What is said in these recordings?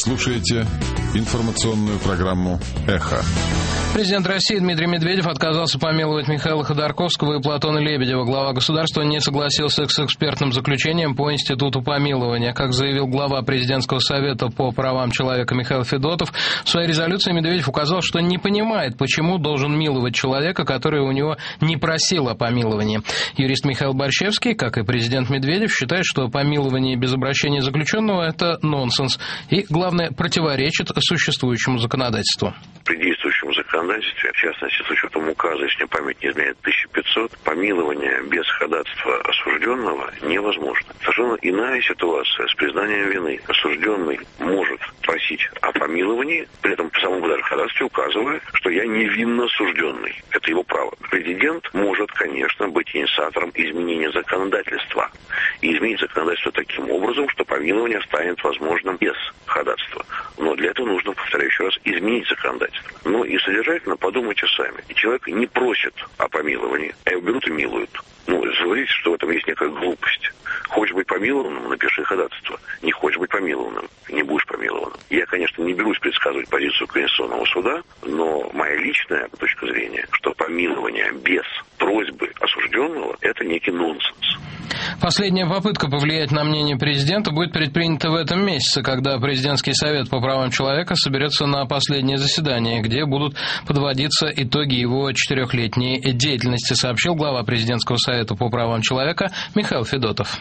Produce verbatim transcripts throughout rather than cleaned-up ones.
Слушайте информационную программу «Эхо». Президент России Дмитрий Медведев отказался помиловать Михаила Ходорковского и Платона Лебедева. Глава государства не согласился с экспертным заключением по институту помилования. Как заявил глава президентского совета по правам человека Михаил Федотов, в своей резолюции Медведев указал, что не понимает, почему должен миловать человека, который у него не просил о помиловании. Юрист Михаил Борщевский, как и президент Медведев, считает, что помилование без обращения заключенного – это нонсенс и, главное, противоречит существующему законодательству. При действующем законодательстве, в частности, с учетом указа, если мне память не изменяет, тысяча пятьсот, помилование без ходатайства осужденного невозможно. Совершенно иная ситуация с признанием вины. Осужденный может просить о помиловании, при этом по самому даже ходатайству указывая, что я невинно осужденный. Это его право. Президент может, конечно, быть инициатором изменения законодательства. И изменить законодательство таким образом, что помилование станет возможным без ходатайства. Но для этого нужно, повторяю еще раз, изменить законодательство. Ну и содержательно подумайте сами. И человек не просит о помиловании, а его берут и милуют. Ну, говорите, что в этом есть некая глупость. Хочешь быть помилованным, напиши ходатайство. Не хочешь быть помилованным, не будешь помилованным. Я, конечно, не берусь предсказывать позицию Конституционного суда, но моя личная точка зрения, что помилование без просьбы осужденного – это некий нонсенс. Последняя попытка повлиять на мнение президента будет предпринята в этом месяце, когда президентский совет по правам человека соберется на последнее заседание, где будут подводиться итоги его четырехлетней деятельности, сообщил глава президентского совета по правам человека Михаил Федотов.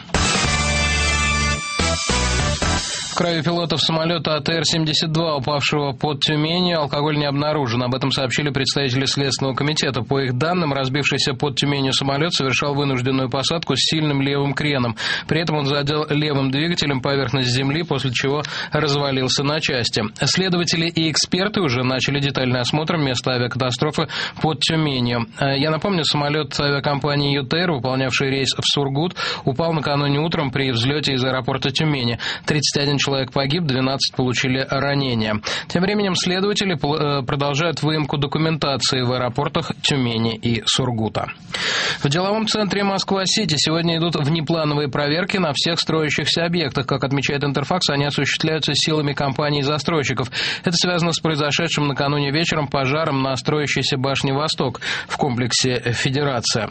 В краю пилотов самолета А Т Р семьдесят два, упавшего под Тюменью, алкоголь не обнаружен. Об этом сообщили представители Следственного комитета. По их данным, разбившийся под Тюменью самолет совершал вынужденную посадку с сильным левым креном. При этом он задел левым двигателем поверхность земли, после чего развалился на части. Следователи и эксперты уже начали детальный осмотр места авиакатастрофы под Тюменью. Я напомню, самолет авиакомпании Ю Т Р, выполнявший рейс в Сургут, упал накануне утром при взлете из аэропорта Тюмени. тридцать один человек погиб, двенадцать получили ранения. Тем временем следователи продолжают выемку документации в аэропортах Тюмени и Сургута. В деловом центре Москва-Сити сегодня идут внеплановые проверки на всех строящихся объектах. Как отмечает Интерфакс, они осуществляются силами компаний-застройщиков. Это связано с произошедшим накануне вечером пожаром на строящейся башне «Восток» в комплексе «Федерация».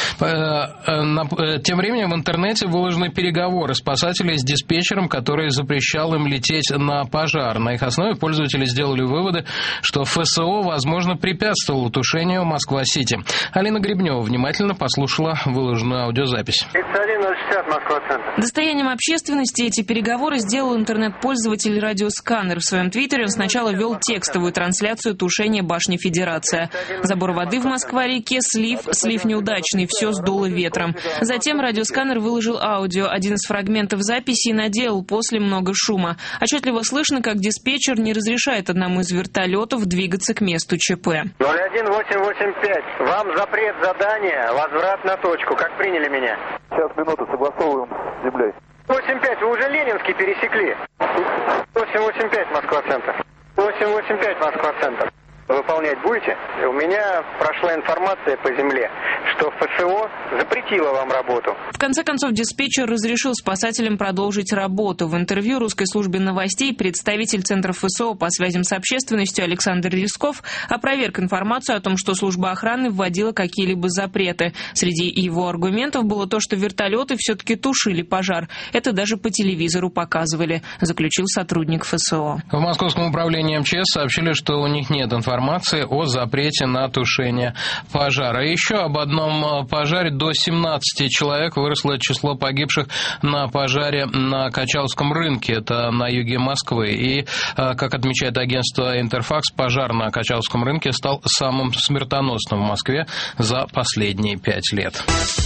Тем временем в интернете выложены переговоры спасателей с диспетчером, который запрещал им лететь на пожар. На их основе пользователи сделали выводы, что Ф С О, возможно, препятствовало тушению Москва-Сити. Алина Гребнева внимательно послушала выложенную аудиозапись. Достоянием общественности эти переговоры сделал интернет-пользователь «Радиосканер». В своем твиттере он сначала вел текстовую трансляцию тушения башни «Федерация». Забор воды в Москва-реке, слив, слив неудачный, все сдуло ветром. Затем «Радиосканер» выложил аудио. Один из фрагментов записи наделал после много шума. Отчетливо слышно, как диспетчер не разрешает одному из вертолетов двигаться к месту Ч П. ноль один восемь восемь пять. Вам запрет задания, возврат на точку. Как приняли меня? Сейчас, минуту, согласовываем с землей. восемь пять, вы уже Ленинский пересекли. восемь восемь пять, Москва-центр. восемь восемь пять, Москва-центр. Выполнять будете? У меня прошла информация по земле, что Ф С О запретила вам работу. В конце концов, диспетчер разрешил спасателям продолжить работу. В интервью русской службе новостей представитель Центра Ф С О по связям с общественностью Александр Рисков опроверг информацию о том, что служба охраны вводила какие-либо запреты. Среди его аргументов было то, что вертолеты все-таки тушили пожар. Это даже по телевизору показывали, заключил сотрудник Ф С О. В Московском управлении Эм Че Эс сообщили, что у них нет информации информации о запрете на тушение пожара. И еще об одном пожаре. До семнадцати человек выросло число погибших на пожаре на Качаловском рынке. Это на юге Москвы. И, как отмечает агентство Интерфакс, пожар на Качаловском рынке стал самым смертоносным в Москве за последние пять лет.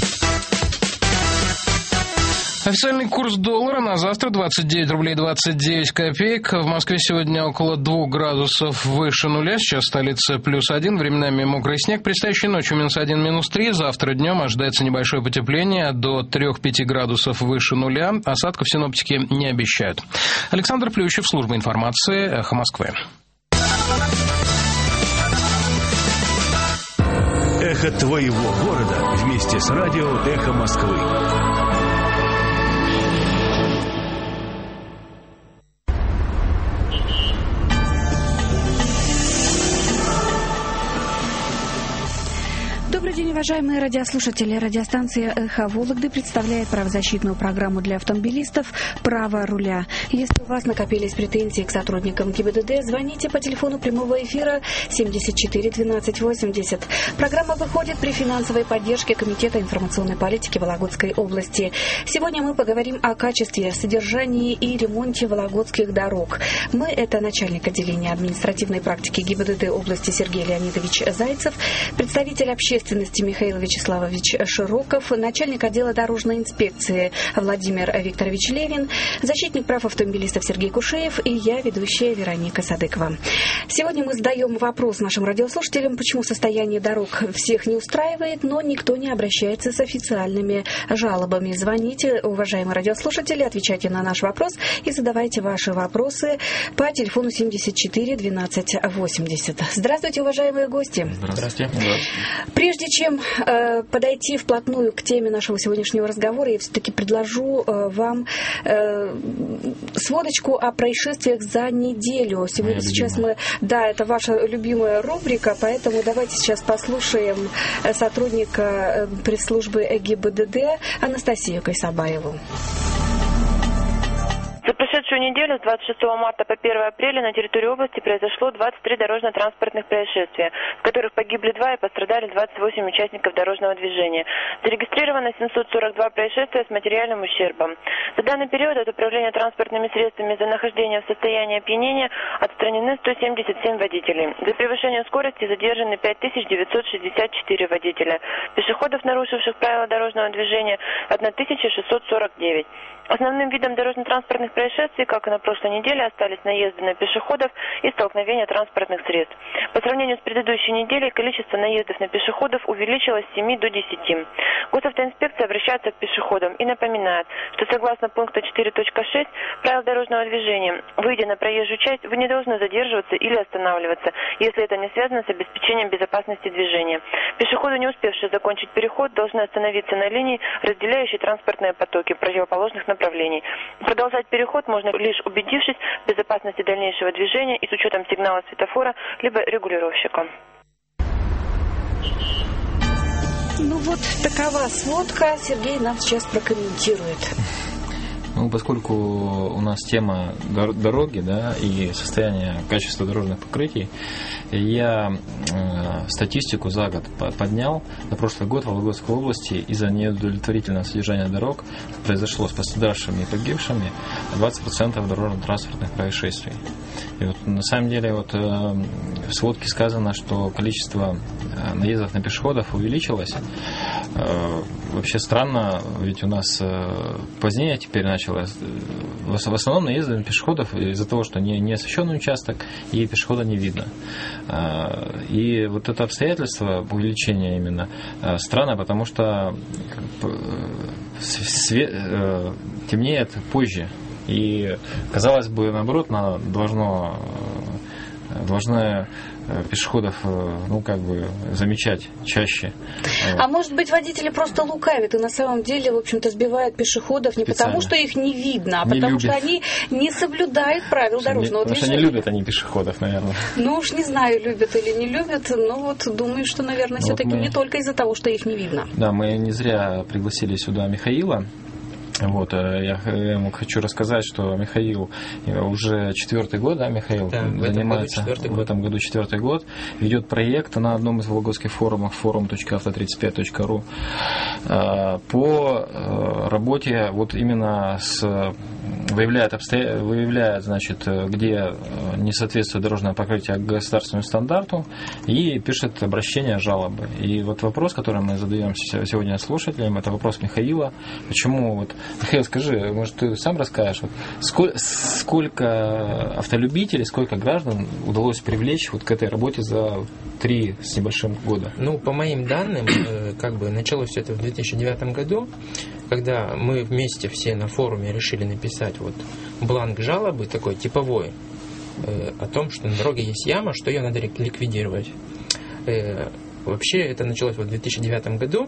Официальный курс доллара на завтра двадцать девять рублей двадцать девять копеек. В Москве сегодня около двух градусов выше нуля. Сейчас в столице плюс один. Временами мокрый снег. Предстоящей ночью минус один, минус три. Завтра днем ожидается небольшое потепление до трёх-пяти градусов выше нуля. Осадков синоптики не обещают. Александр Плющев, служба информации, Эхо Москвы. Эхо твоего города вместе с радио Эхо Москвы. Уважаемые радиослушатели, радиостанция «Эхо Вологды» представляет правозащитную программу для автомобилистов «Право руля». Если у вас накопились претензии к сотрудникам ГИБДД, звоните по телефону прямого эфира семьдесят четыре двенадцать восемьдесят. Программа выходит при финансовой поддержке Комитета информационной политики Вологодской области. Сегодня мы поговорим о качестве, содержании и ремонте вологодских дорог. Мы — это начальник отделения административной практики ГИБДД области Сергей Леонидович Зайцев, представитель общественности Михаил Вячеславович Широков, начальник отдела дорожной инспекции Владимир Викторович Левин, защитник прав автомобилистов Сергей Кушеев и я, ведущая Вероника Садыкова. Сегодня мы задаем вопрос нашим радиослушателям, почему состояние дорог всех не устраивает, но никто не обращается с официальными жалобами. Звоните, уважаемые радиослушатели, отвечайте на наш вопрос и задавайте ваши вопросы по телефону семьдесят четыре двенадцать восемьдесят. Здравствуйте, уважаемые гости. Здравствуйте. Прежде чем э, подойти вплотную к теме нашего сегодняшнего разговора, я все-таки предложу э, вам э, сводочку о происшествиях за неделю. Сегодня Моя сейчас любимая. мы... Да, это ваша любимая рубрика, поэтому давайте сейчас послушаем сотрудника пресс-службы ГИБДД Анастасию Кайсабаеву. За прошедшую неделю с двадцать шестого марта по первое апреля на территории области произошло двадцать три дорожно-транспортных происшествия, в которых погибли два и пострадали двадцать восемь участников дорожного движения. Зарегистрировано семьсот сорок два происшествия с материальным ущербом. За данный период от управления транспортными средствами за нахождение в состоянии опьянения отстранены сто семьдесят семь водителей. За превышение скорости задержаны пять тысяч девятьсот шестьдесят четыре водителя. Пешеходов, нарушивших правила дорожного движения, тысяча шестьсот сорок девять. Основным видом дорожно-транспортных происшествий, как и на прошлой неделе, остались наезды на пешеходов и столкновения транспортных средств. По сравнению с предыдущей неделей, количество наездов на пешеходов увеличилось с семи до десяти. Госавтоинспекция обращается к пешеходам и напоминает, что согласно пункту четыре точка шесть правил дорожного движения, выйдя на проезжую часть, вы не должны задерживаться или останавливаться, если это не связано с обеспечением безопасности движения. Пешеходы, не успевшие закончить переход, должны остановиться на линии, разделяющей транспортные потоки противоположных направлений. Продолжать переход можно лишь убедившись в безопасности дальнейшего движения и с учетом сигнала светофора либо регулировщика. Ну вот такова сводка. Сергей нам сейчас прокомментирует. Ну, поскольку у нас тема дороги, да, и состояние качества дорожных покрытий, я э, статистику за год поднял. За прошлый год в Вологодской области из-за неудовлетворительного содержания дорог произошло с пострадавшими и погибшими двадцать процентов дорожно-транспортных происшествий. И вот на самом деле вот, э, в сводке сказано, что количество э, наездов на пешеходов увеличилось. Э, вообще странно, ведь у нас э, позднее теперь началось. В основном наезды на пешеходов из-за того, что не, не освещенный участок и пешехода не видно. И вот это обстоятельство увеличения именно странно, потому что свет, темнеет позже. И, казалось бы, наоборот, должно, должны пешеходов, ну, как бы, замечать чаще. А вот. Может быть, водители просто лукавят и на самом деле, в общем-то, сбивают пешеходов не специально. Потому, что их не видно, а не потому, любят. Что они не соблюдают правил потому дорожного потому движения. Потому что не любят они пешеходов, наверное. Ну уж не знаю, любят или не любят, но вот думаю, что, наверное, вот все-таки мы... не только из-за того, что их не видно. Да, мы не зря пригласили сюда Михаила. Вот, я ему хочу рассказать, что Михаил уже четвертый год, да, Михаил, да, занимается в этом году четвертый год, ведет проект на одном из вологодских форумов, форум точка авто тридцать пять точка ру, по работе вот именно с выявляет, обстоя... выявляет, значит, где не соответствует дорожное покрытие государственному стандарту и пишет обращение, жалобы. И вот вопрос, который мы задаем сегодня слушателям, это вопрос Михаила. Почему вот Михаил, скажи, может, ты сам расскажешь, вот, сколько, сколько автолюбителей, сколько граждан удалось привлечь вот к этой работе за три с небольшим года? Ну, по моим данным, как бы началось все это в две тысячи девятом году, когда мы вместе все на форуме решили написать вот бланк жалобы, такой типовой, о том, что на дороге есть яма, что ее надо ликвидировать. Вообще, это началось вот в две тысячи девятом году.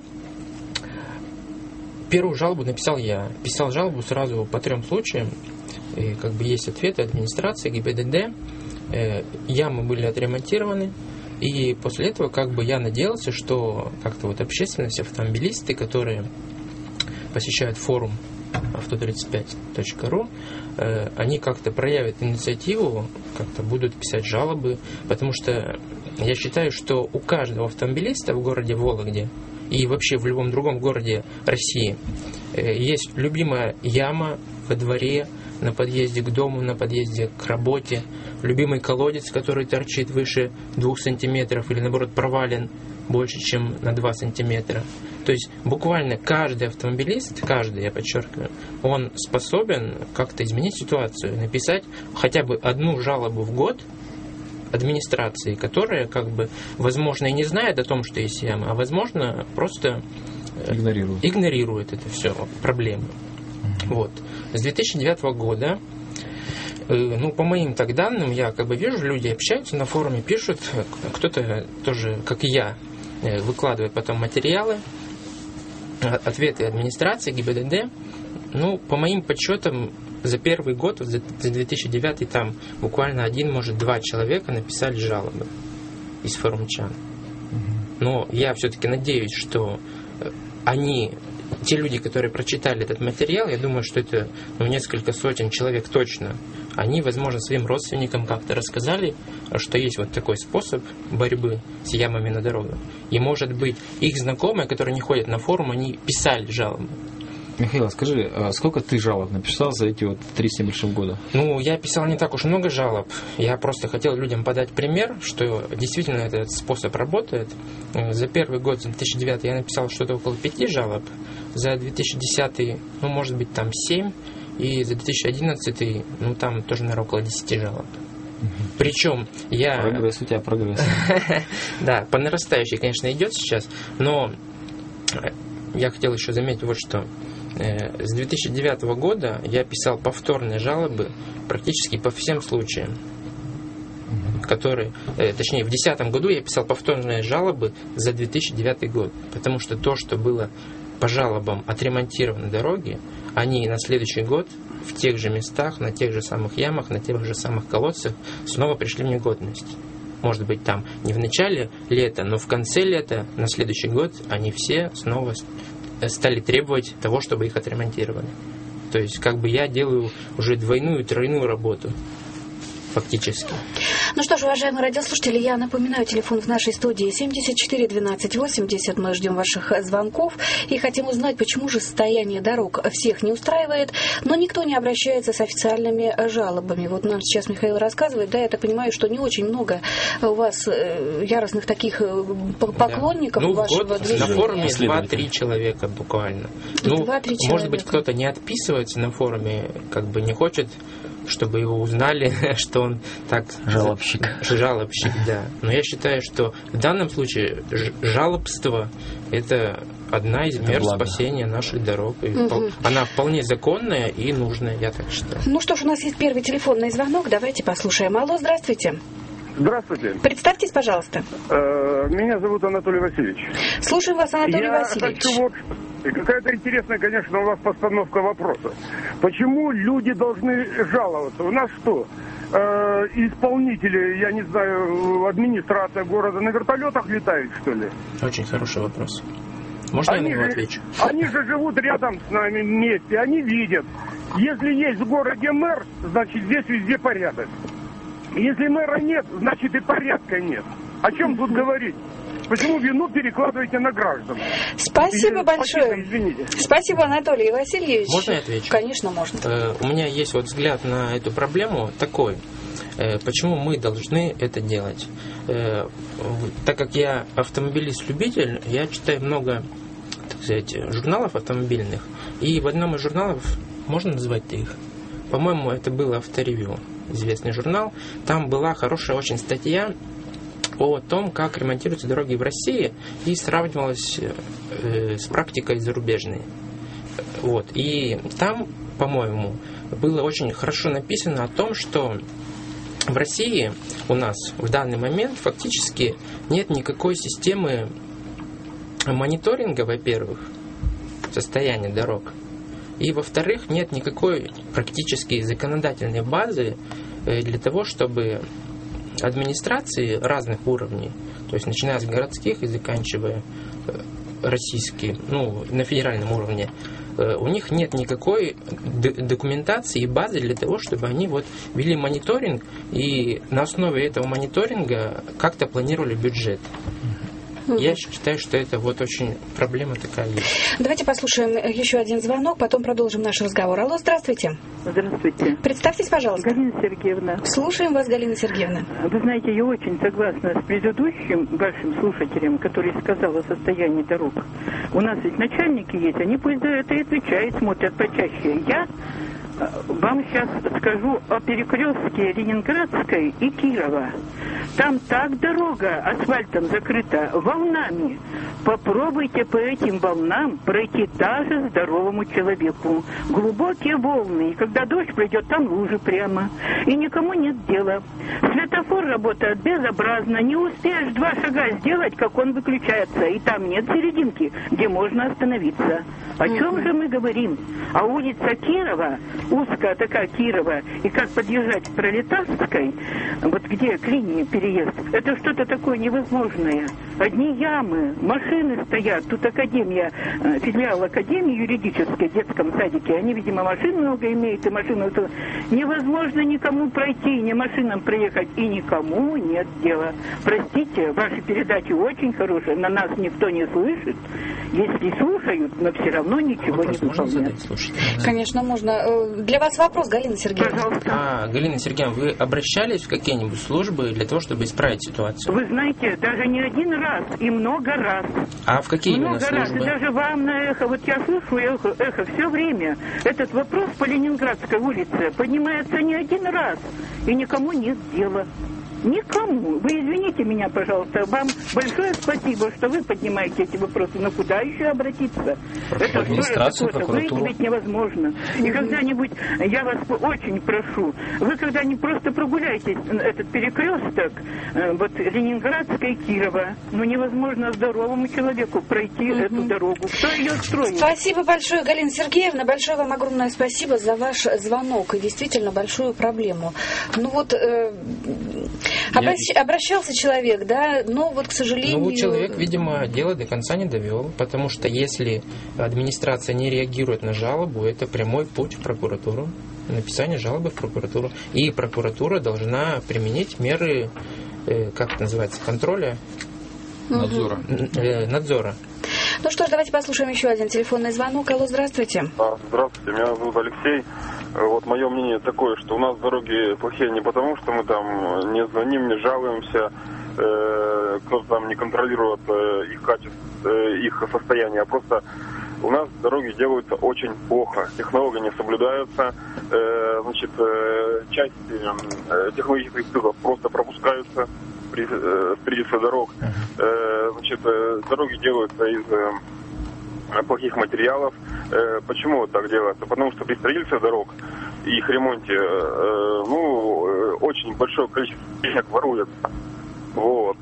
Первую жалобу написал я. Писал жалобу сразу по трем случаям. И как бы есть ответы администрации, ГИБДД. Ямы были отремонтированы. И после этого как бы я надеялся, что как-то вот общественность, автомобилисты, которые посещают форум авто тридцать пять точка ру, э, они как-то проявят инициативу, как-то будут писать жалобы, потому что я считаю, что у каждого автомобилиста в городе Вологде и вообще в любом другом городе России э, есть любимая яма во дворе, на подъезде к дому, на подъезде к работе, любимый колодец, который торчит выше двух сантиметров или наоборот провален больше, чем на два сантиметра. То есть буквально каждый автомобилист, каждый, я подчеркиваю, он способен как-то изменить ситуацию, написать хотя бы одну жалобу в год администрации, которая, как бы, возможно, и не знает о том, что есть яма, а возможно, просто игнорирует, игнорирует это все, проблемы. Mm-hmm. Вот. С две тысячи девятого года, э, ну, по моим так данным, я как бы вижу, люди общаются на форуме, пишут, кто-то тоже, как и я, э, выкладывает потом материалы, ответы администрации, ГИБДД. Ну, по моим подсчетам, за первый год, за две тысячи девятый, там буквально один, может, два человека написали жалобы из форумчан. Но я все-таки надеюсь, что они, те люди, которые прочитали этот материал, я думаю, что это ну, несколько сотен человек точно, они, возможно, своим родственникам как-то рассказали, что есть вот такой способ борьбы с ямами на дорогах. И, может быть, их знакомые, которые не ходят на форум, они писали жалобы. Михаил, скажи, а сколько ты жалоб написал за эти вот три с небольшим года? Ну, я писал не так уж много жалоб. Я просто хотел людям подать пример, что действительно этот способ работает. За первый год, за две тысячи девятый, я написал что-то около пяти жалоб. За две тысячи десятый, ну, может быть, там семь. И за две тысячи одиннадцатый, ну, там тоже, наверное, около десяти жалоб. Причем я... Прогресс у тебя, прогресс. Да, по нарастающей, конечно, идет сейчас, но я хотел еще заметить вот что. С две тысячи девятого года я писал повторные жалобы практически по всем случаям, которые, точнее, в две тысячи десятом году я писал повторные жалобы за две тысячи девятый год, потому что то, что было по жалобам отремонтированы дороги, они на следующий год в тех же местах, на тех же самых ямах, на тех же самых колодцах снова пришли в негодность. Может быть, там не в начале лета, но в конце лета, на следующий год, они все снова стали требовать того, чтобы их отремонтировали. То есть, как бы я делаю уже двойную, тройную работу. Фактически. Ну что ж, уважаемые радиослушатели, я напоминаю, телефон в нашей студии семьдесят четыре двенадцать восемьдесят. Мы ждем ваших звонков и хотим узнать, почему же состояние дорог всех не устраивает, но никто не обращается с официальными жалобами. Вот нам сейчас Михаил рассказывает, да, я так понимаю, что не очень много у вас яростных таких поклонников, да. Ну, вашего год движения. На форуме два-три человека буквально. Ну, два-три может быть, кто-то не отписывается на форуме, как бы не хочет, чтобы его узнали, что он так... Жалобщик. Жалобщик, да. Но я считаю, что в данном случае жалобство – это одна из мер спасения наших дорог. Угу. Она вполне законная и нужная, я так считаю. Ну что ж, у нас есть первый телефонный звонок. Давайте послушаем. Алло, здравствуйте. Здравствуйте. Представьтесь, пожалуйста. Меня зовут Анатолий Васильевич. Слушаем вас, Анатолий Я Васильевич. Хочу вот... Какая-то интересная, конечно, у вас постановка вопроса. Почему люди должны жаловаться? У нас что, э, исполнители, я не знаю, администрация города на вертолетах летают, что ли? Очень хороший вопрос. Можно они я на него же, отвечу? Они же живут рядом с нами вместе, они видят. Если есть в городе мэр, значит здесь везде порядок. Если мэра нет, значит и порядка нет. О чем тут говорить? Почему вину перекладываете на граждан? Спасибо Я, большое. Спасибо, извините. Спасибо, Анатолий Васильевич. Можно я отвечу? Конечно, можно. Э, у меня есть вот взгляд на эту проблему такой. Э, почему мы должны это делать? Э, так как я автомобилист-любитель, я читаю много, так сказать, журналов автомобильных. И в одном из журналов, можно назвать их? По-моему, это было «Авторевью», известный журнал. Там была хорошая очень статья о том, как ремонтируются дороги в России, и сравнивалось э, с практикой зарубежной. Вот. И там, по-моему, было очень хорошо написано о том, что в России у нас в данный момент фактически нет никакой системы мониторинга, во-первых, состояния дорог, и, во-вторых, нет никакой практически законодательной базы для того, чтобы администрации разных уровней, то есть начиная с городских и заканчивая российские, ну, на федеральном уровне, у них нет никакой документации и базы для того, чтобы они вот вели мониторинг и на основе этого мониторинга как-то планировали бюджет. Я считаю, что это вот очень проблема такая есть. Давайте послушаем еще один звонок, потом продолжим наш разговор. Алло, здравствуйте. Здравствуйте. Представьтесь, пожалуйста. Галина Сергеевна. Слушаем вас, Галина Сергеевна. Вы знаете, я очень согласна с предыдущим вашим слушателем, который сказал о состоянии дорог. У нас ведь начальники есть, они пусть за это и отвечают, смотрят почаще. Я вам сейчас скажу о перекрестке Ленинградской и Кирова. Там так дорога асфальтом закрыта волнами. Попробуйте по этим волнам пройти даже здоровому человеку. Глубокие волны. И когда дождь пройдет, там лужи прямо. И никому нет дела. Светофор работает безобразно. Не успеешь два шага сделать, как он выключается. И там нет серединки, где можно остановиться. О чем же мы говорим? А улица Кирова, узкая такая Кирова, и как подъезжать к Пролетарской, вот где к линии переезд, это что-то такое невозможное. Одни ямы, машины стоят. Тут академия, филиал академии юридической в детском садике. Они, видимо, машин много имеют, и машину... Невозможно никому пройти, ни машинам проехать, и никому нет дела. Простите, ваши передачи очень хорошие, на нас никто не слышит. Если слушают, но все равно ничего вопрос не выполняют. Конечно, можно. Для вас вопрос, Галина Сергеевна. Пожалуйста. А, Галина Сергеевна, вы обращались в какие-нибудь службы для того, чтобы исправить ситуацию? Вы знаете, даже не один раз, и много раз. А в какие много именно раз, службы? И даже вам на эхо, вот я слышу эхо, эхо все время. Этот вопрос по Ленинградской улице поднимается не один раз, и никому нет дела. Никому. Вы извините меня, пожалуйста. Вам большое спасибо, что вы поднимаете эти вопросы. Но куда еще обратиться? Это что же такое? Выявить невозможно. И когда-нибудь, я вас очень прошу, вы когда-нибудь просто прогуляйтесь этот перекресток, вот Ленинградской и Кирова. Ну, невозможно здоровому человеку пройти угу. эту дорогу. Кто ее строит? Спасибо большое, Галина Сергеевна. Большое вам огромное спасибо за ваш звонок и действительно большую проблему. Ну вот... Э, Обращ... Обращался человек, да, но вот, к сожалению... Ну, человек, видимо, дело до конца не довел, потому что если администрация не реагирует на жалобу, это прямой путь в прокуратуру, написание жалобы в прокуратуру. И прокуратура должна применить меры, э, как это называется, контроля? Надзора. Э, надзора. Ну что ж, давайте послушаем еще один телефонный звонок. Алло, здравствуйте. Здравствуйте, меня зовут Алексей. Вот мое мнение такое, что у нас дороги плохие не потому, что мы там не звоним, не жалуемся, э, кто-то там не контролирует э, их качество, э, их состояние, а просто у нас дороги делаются очень плохо, технологии не соблюдаются, э, значит, э, части э, технологических цифр просто пропускаются при э, строительстве дорог, э, значит, э, дороги делаются из... Э, плохих материалов. Почему вот так делается? Потому что при строительстве дорог и их ремонте ну, очень большое количество денег воруется. Вот.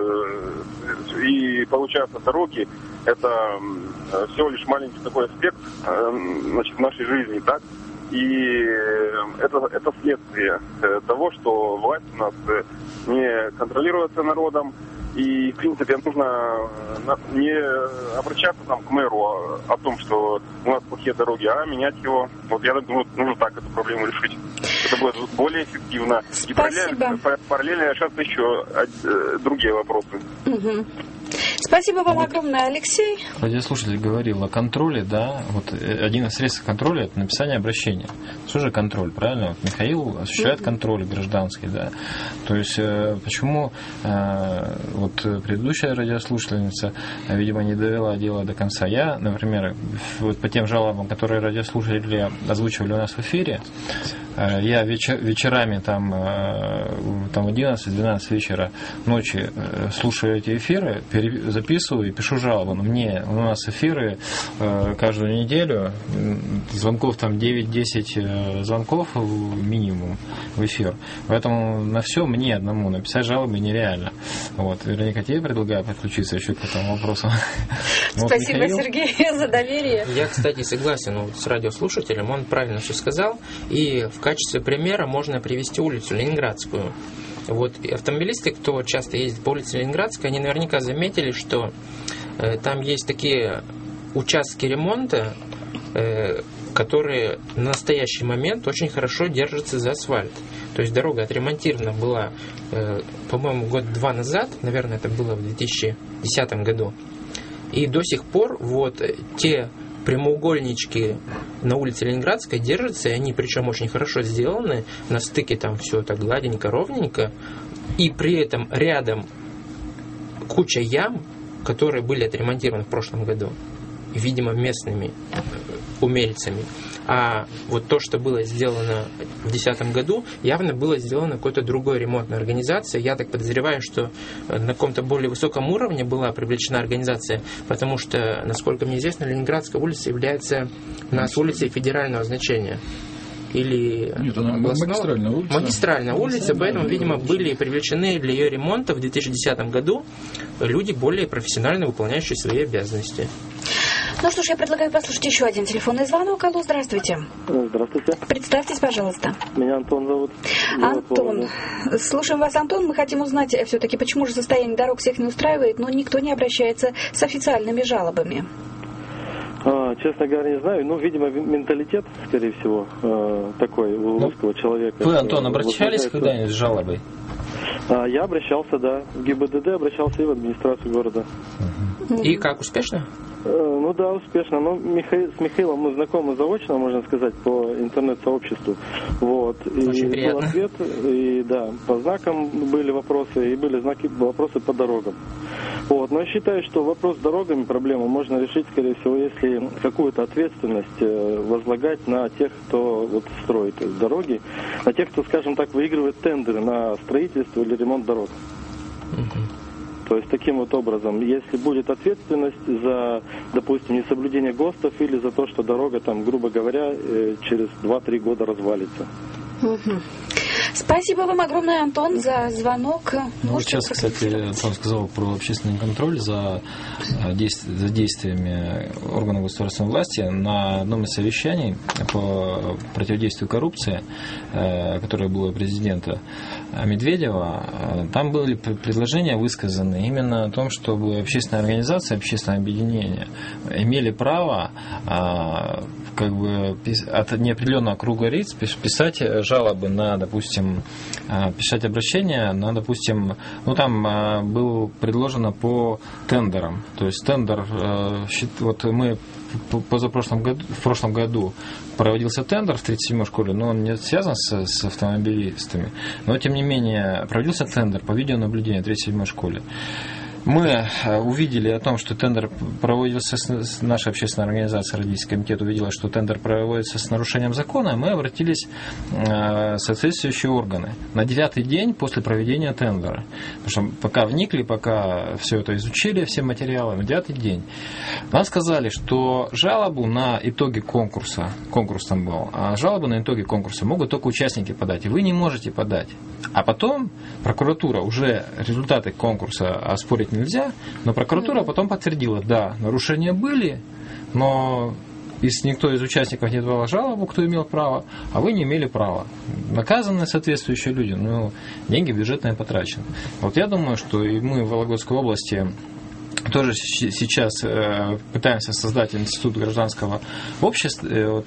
И получается, дороги это всего лишь маленький такой аспект значит, нашей жизни, так? И это, это следствие того, что власть у нас не контролируется народом. И, в принципе, нужно не обращаться там, к мэру о, о том, что у нас плохие дороги, а менять его. Вот я думаю, нужно так эту проблему решить. Это будет более эффективно. Спасибо. И параллельно, параллельно решаться еще э, другие вопросы. Угу. Спасибо вам огромное, Алексей. Радиослушатель говорил о контроле, да, вот один из средств контроля — это написание обращения. Что же контроль, правильно? Вот Михаил осуществляет mm-hmm. контроль гражданский, да. То есть почему э, вот предыдущая радиослушательница, видимо, не довела дело до конца. Я, например, вот по тем жалобам, которые радиослушатели озвучивали у нас в эфире, э, я вечер, вечерами там, э, там одиннадцать-двенадцать вечера ночи э, слушаю эти эфиры, записываю и пишу жалобу. Мне у нас эфиры э, каждую неделю, звонков там девять-десять э, звонков минимум в эфир. Поэтому на все мне одному написать жалобы нереально. Вот. Вероника, тебе предлагаю подключиться еще к этому вопросу. Спасибо, вот, Сергей, за доверие. Я, кстати, согласен вот, с радиослушателем, он правильно все сказал. И в качестве примера можно привести улицу Ленинградскую. Вот и автомобилисты, кто часто ездит по улице Ленинградской, они наверняка заметили, что э, там есть такие участки ремонта, э, которые на настоящий момент очень хорошо держатся за асфальт. То есть дорога отремонтирована была, э, по-моему, год-два назад, наверное, это было в две тысячи десятом году. И до сих пор вот те прямоугольнички на улице Ленинградской держатся, и они причем очень хорошо сделаны, на стыке там все так гладенько, ровненько, и при этом рядом куча ям, которые были отремонтированы в прошлом году, видимо, местными умельцами. А вот то, что было сделано в две тысячи десятом году, явно было сделано какой-то другой ремонтной организацией. Я так подозреваю, что на каком-то более высоком уровне была привлечена организация, потому что, насколько мне известно, Ленинградская улица является у нас улицей федерального значения. Или Нет, она магистральная улица. Магистральная улица, поэтому, видимо, были привлечены для ее ремонта в две тысячи десятом году люди, более профессионально выполняющие свои обязанности. Ну что ж, я предлагаю послушать еще один телефонный звонок. Алло, здравствуйте. Здравствуйте. Представьтесь, пожалуйста. Меня Антон зовут. Антон. Слушаем вас, Антон. Мы хотим узнать все-таки, почему же состояние дорог всех не устраивает, но никто не обращается с официальными жалобами. А, честно говоря, не знаю. Ну, видимо, менталитет, скорее всего, э, такой у русского человека. Вы, Антон, обращались когда-нибудь с жалобой? А, я обращался, да. В ГИБДД обращался и в администрацию города. И как, успешно? Ну да, успешно. Ну, Михаил, с Михаилом мы знакомы заочно, можно сказать, по интернет-сообществу. Вот. И очень приятно. Был ответ, и да, по знакам были вопросы, и были знаки, вопросы по дорогам. Вот. Но я считаю, что вопрос с дорогами, проблему можно решить, скорее всего, если какую-то ответственность возлагать на тех, кто вот строит дороги, на тех, кто, скажем так, выигрывает тендеры на строительство или ремонт дорог. То есть таким вот образом, если будет ответственность за, допустим, несоблюдение ГОСТов или за то, что дорога там, грубо говоря, через два-три года развалится. Угу. Спасибо вам огромное, Антон, за звонок. Ну, вот сейчас, кстати, Антон сказал про общественный контроль за, за действиями органов государственной власти. На одном из совещаний по противодействию коррупции, которое было у президента Медведева, там были предложения высказаны именно о том, чтобы общественные организации, общественные объединения имели право как бы от неопределенного круга лиц писать жалобы на, допустим, писать обращения на, допустим, ну там было предложено по тендерам. То есть тендер, вот мы позапрошлом году, в прошлом году проводился тендер в тридцать седьмой школе, но он не связан с, с автомобилистами. Но, тем не менее, проводился тендер по видеонаблюдению в тридцать седьмой школе. Мы увидели о том, что тендер проводился, с, наша общественная организация, родительский комитет увидела, что тендер проводится с нарушением закона, мы обратились в соответствующие органы на девятый день после проведения тендера. Потому что пока вникли, пока все это изучили, все материалы, на девятый день. Нам сказали, что жалобу на итоги конкурса, конкурс там был, а жалобы на итоги конкурса могут только участники подать, и вы не можете подать. А потом прокуратура уже результаты конкурса оспорить нельзя, но прокуратура потом подтвердила, да, нарушения были, но если никто из участников не давал жалобу, кто имел право, а вы не имели права. Наказаны соответствующие люди, но деньги бюджетные потрачены. Вот я думаю, что и мы в Вологодской области тоже сейчас пытаемся создать институт гражданского общества, вот,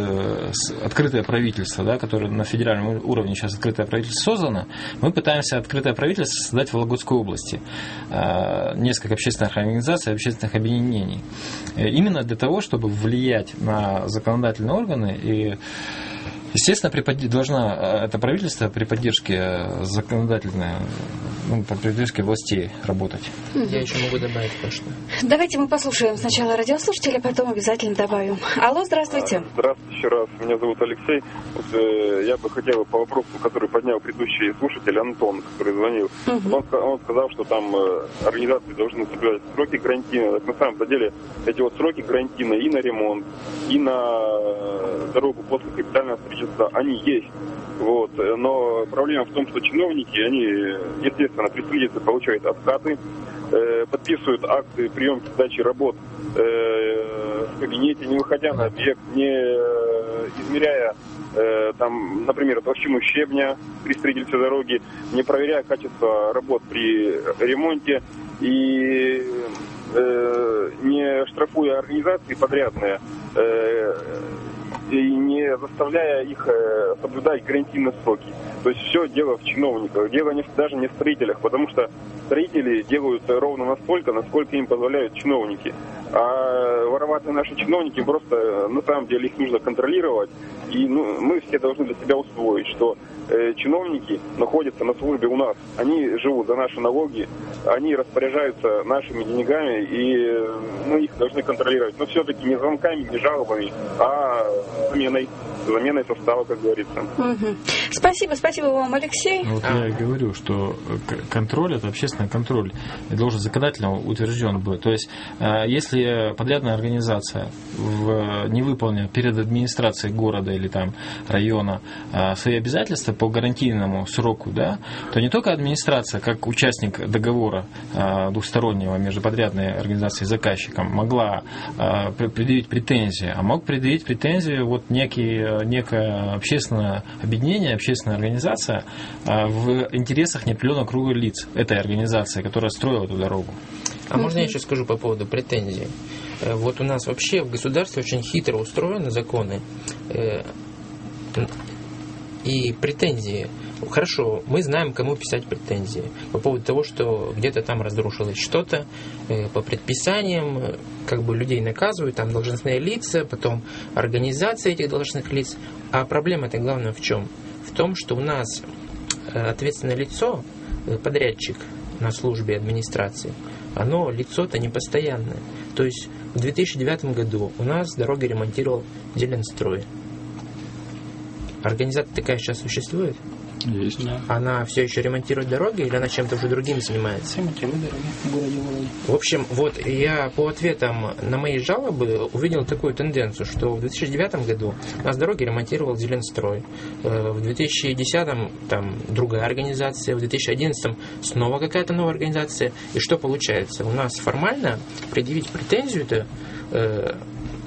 открытое правительство, да, которое на федеральном уровне сейчас открытое правительство создано. Мы пытаемся открытое правительство создать в Вологодской области. Несколько общественных организаций, общественных объединений. Именно для того, чтобы влиять на законодательные органы и, естественно, при под... должна это правительство при поддержке законодательной, ну, при поддержке властей работать. Я еще могу добавить кое-что. Давайте мы послушаем сначала радиослушателя, потом обязательно добавим. Алло, здравствуйте. Здравствуйте еще раз. Меня зовут Алексей. Вот, э, я бы хотел по вопросу, который поднял предыдущий слушатель Антон, который звонил. Uh-huh. Он, он сказал, что там э, организации должны соблюдать сроки карантина. Так, на самом деле эти вот сроки карантина и на ремонт, и на э, дорогу после капитального строительства, они есть. Вот. Но проблема в том, что чиновники, они, естественно, при строительстве получают откаты, э, подписывают акты приемки сдачи работ э, в кабинете, не выходя на объект, не э, измеряя э, там, например, толщину щебня при строительстве дороги, не проверяя качество работ при ремонте и э, не штрафуя организации подрядные, э, и не заставляя их э, соблюдать карантинные сроки. То есть все дело в чиновниках, дело не, даже не в строителях, потому что строители делают ровно настолько, насколько им позволяют чиновники. А вороватые наши чиновники просто, на самом деле, их нужно контролировать. И ну, мы все должны для себя усвоить, что э, чиновники находятся на службе у нас. Они живут за наши налоги, они распоряжаются нашими деньгами, и мы их должны контролировать. Но все-таки не звонками, не жалобами, а заменой. заменой состава, как говорится. Угу. Спасибо, спасибо вам, Алексей. Вот а. я и говорю, что контроль, это общественный контроль, должен законодательно утвержден быть. То есть, если подрядная организация, не выполнив перед администрацией города или там района свои обязательства по гарантийному сроку, да, то не только администрация, как участник договора двухстороннего между подрядной организацией и заказчиком, могла предъявить претензии, а мог предъявить претензии вот некий некое общественное объединение, общественная организация в интересах неопределенного круга лиц этой организации, которая строила эту дорогу. А можно я еще скажу по поводу претензий? Вот у нас вообще в государстве очень хитро устроены законы. И претензии. Хорошо, мы знаем, кому писать претензии по поводу того, что где-то там разрушилось что-то, э, по предписаниям, как бы людей наказывают, там должностные лица, потом организация этих должностных лиц. А проблема-то главное в чем? В том, что у нас э, ответственное лицо, э, подрядчик на службе администрации, оно лицо-то непостоянное. То есть в две тысячи девятом году у нас дороги ремонтировал Зеленстрой. Организация такая сейчас существует? Есть. Да. Она все еще ремонтирует дороги или она чем-то уже другим занимается? Ремонтирует дороги в городе Володе. В общем, вот я по ответам на мои жалобы увидел такую тенденцию, что в две тысячи девятом году у нас дороги ремонтировал Зеленстрой. В две тысячи десятом там другая организация, в две тысячи одиннадцатом снова какая-то новая организация. И что получается? У нас формально предъявить претензию-то э,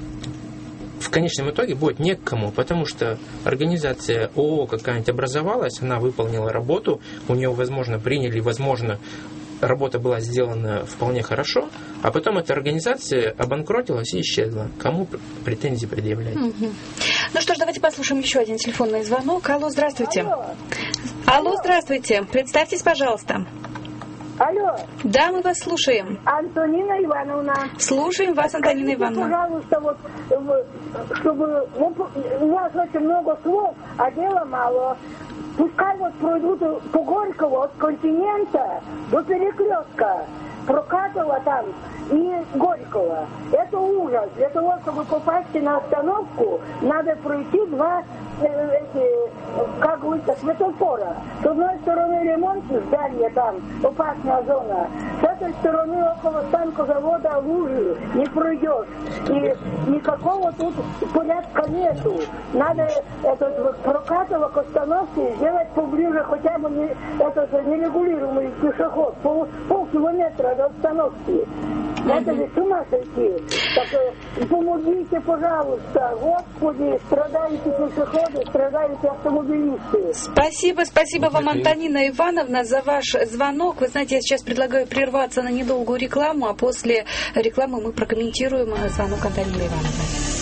в конечном итоге будет не к кому, потому что организация ООО какая-нибудь образовалась, она выполнила работу, у нее, возможно, приняли, возможно, работа была сделана вполне хорошо, а потом эта организация обанкротилась и исчезла. Кому претензии предъявлять? Угу. Ну что ж, давайте послушаем еще один телефонный звонок. Алло, здравствуйте. Алло, Алло здравствуйте. Представьтесь, пожалуйста. Алло. Да, мы вас слушаем. Антонина Ивановна. Слушаем вас, Антонина Ивановна. Пожалуйста, вот, чтобы... Ну, у вас очень много слов, а дела мало. Пускай вот пройдут по Горького от континента до перекрестка. Прокатова там и Горького. Это ужас. Для того, чтобы попасть на остановку, надо пройти два э, эти, как говорится, светофора. С одной стороны ремонт здания там, опасная зона. С этой стороны около станкозавода лужи не пройдешь. И никакого тут порядка нету. Надо этот вот Прокатова к остановке сделать поближе хотя бы не, этот нерегулируемый пешеход. Пол, полкилометра до остановки. Это же с ума сойти. Так помогите, пожалуйста. Господи, страдаете пешеходы, страдаете автомобилисты. Спасибо, спасибо вам, Антонина Ивановна, за ваш звонок. Вы знаете, я сейчас предлагаю прерваться на недолгую рекламу, а после рекламы мы прокомментируем звонок Антонины Ивановны.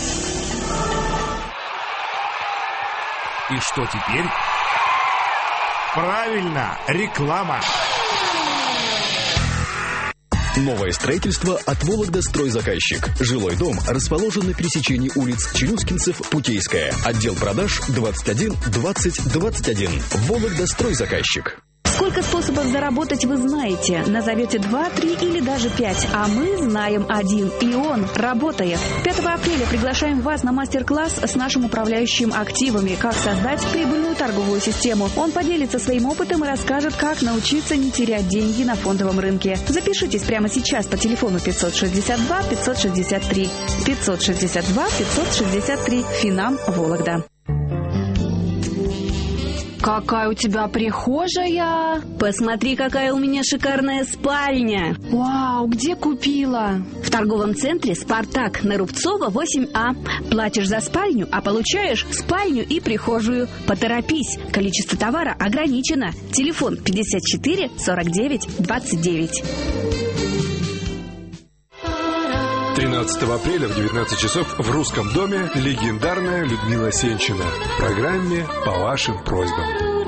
И что теперь? Правильно, реклама. Новое строительство от «Вологдастройзаказчик». Жилой дом расположен на пересечении улиц Челюскинцев-Путейская. Отдел продаж двадцать один двадцать двадцать один. «Вологдастройзаказчик». Сколько способов заработать вы знаете. Назовете два, три или даже пять. А мы знаем один. И он работает. пятого апреля приглашаем вас на мастер-класс с нашим управляющим активами. Как создать прибыльную торговую систему. Он поделится своим опытом и расскажет, как научиться не терять деньги на фондовом рынке. Запишитесь прямо сейчас по телефону пятьсот шестьдесят два пятьсот шестьдесят три. пятьсот шестьдесят два пятьсот шестьдесят три. Финам Вологда. какая у тебя прихожая. Посмотри, какая у меня шикарная спальня. Вау, где купила? В торговом центре «Спартак» на Рубцова, восемь А. Платишь за спальню, а получаешь спальню и прихожую. Поторопись, количество товара ограничено. Телефон пятьдесят четыре сорок девять двадцать девять. тринадцатого апреля в девятнадцать часов в Русском доме легендарная Людмила Сенчина в программе «По вашим просьбам».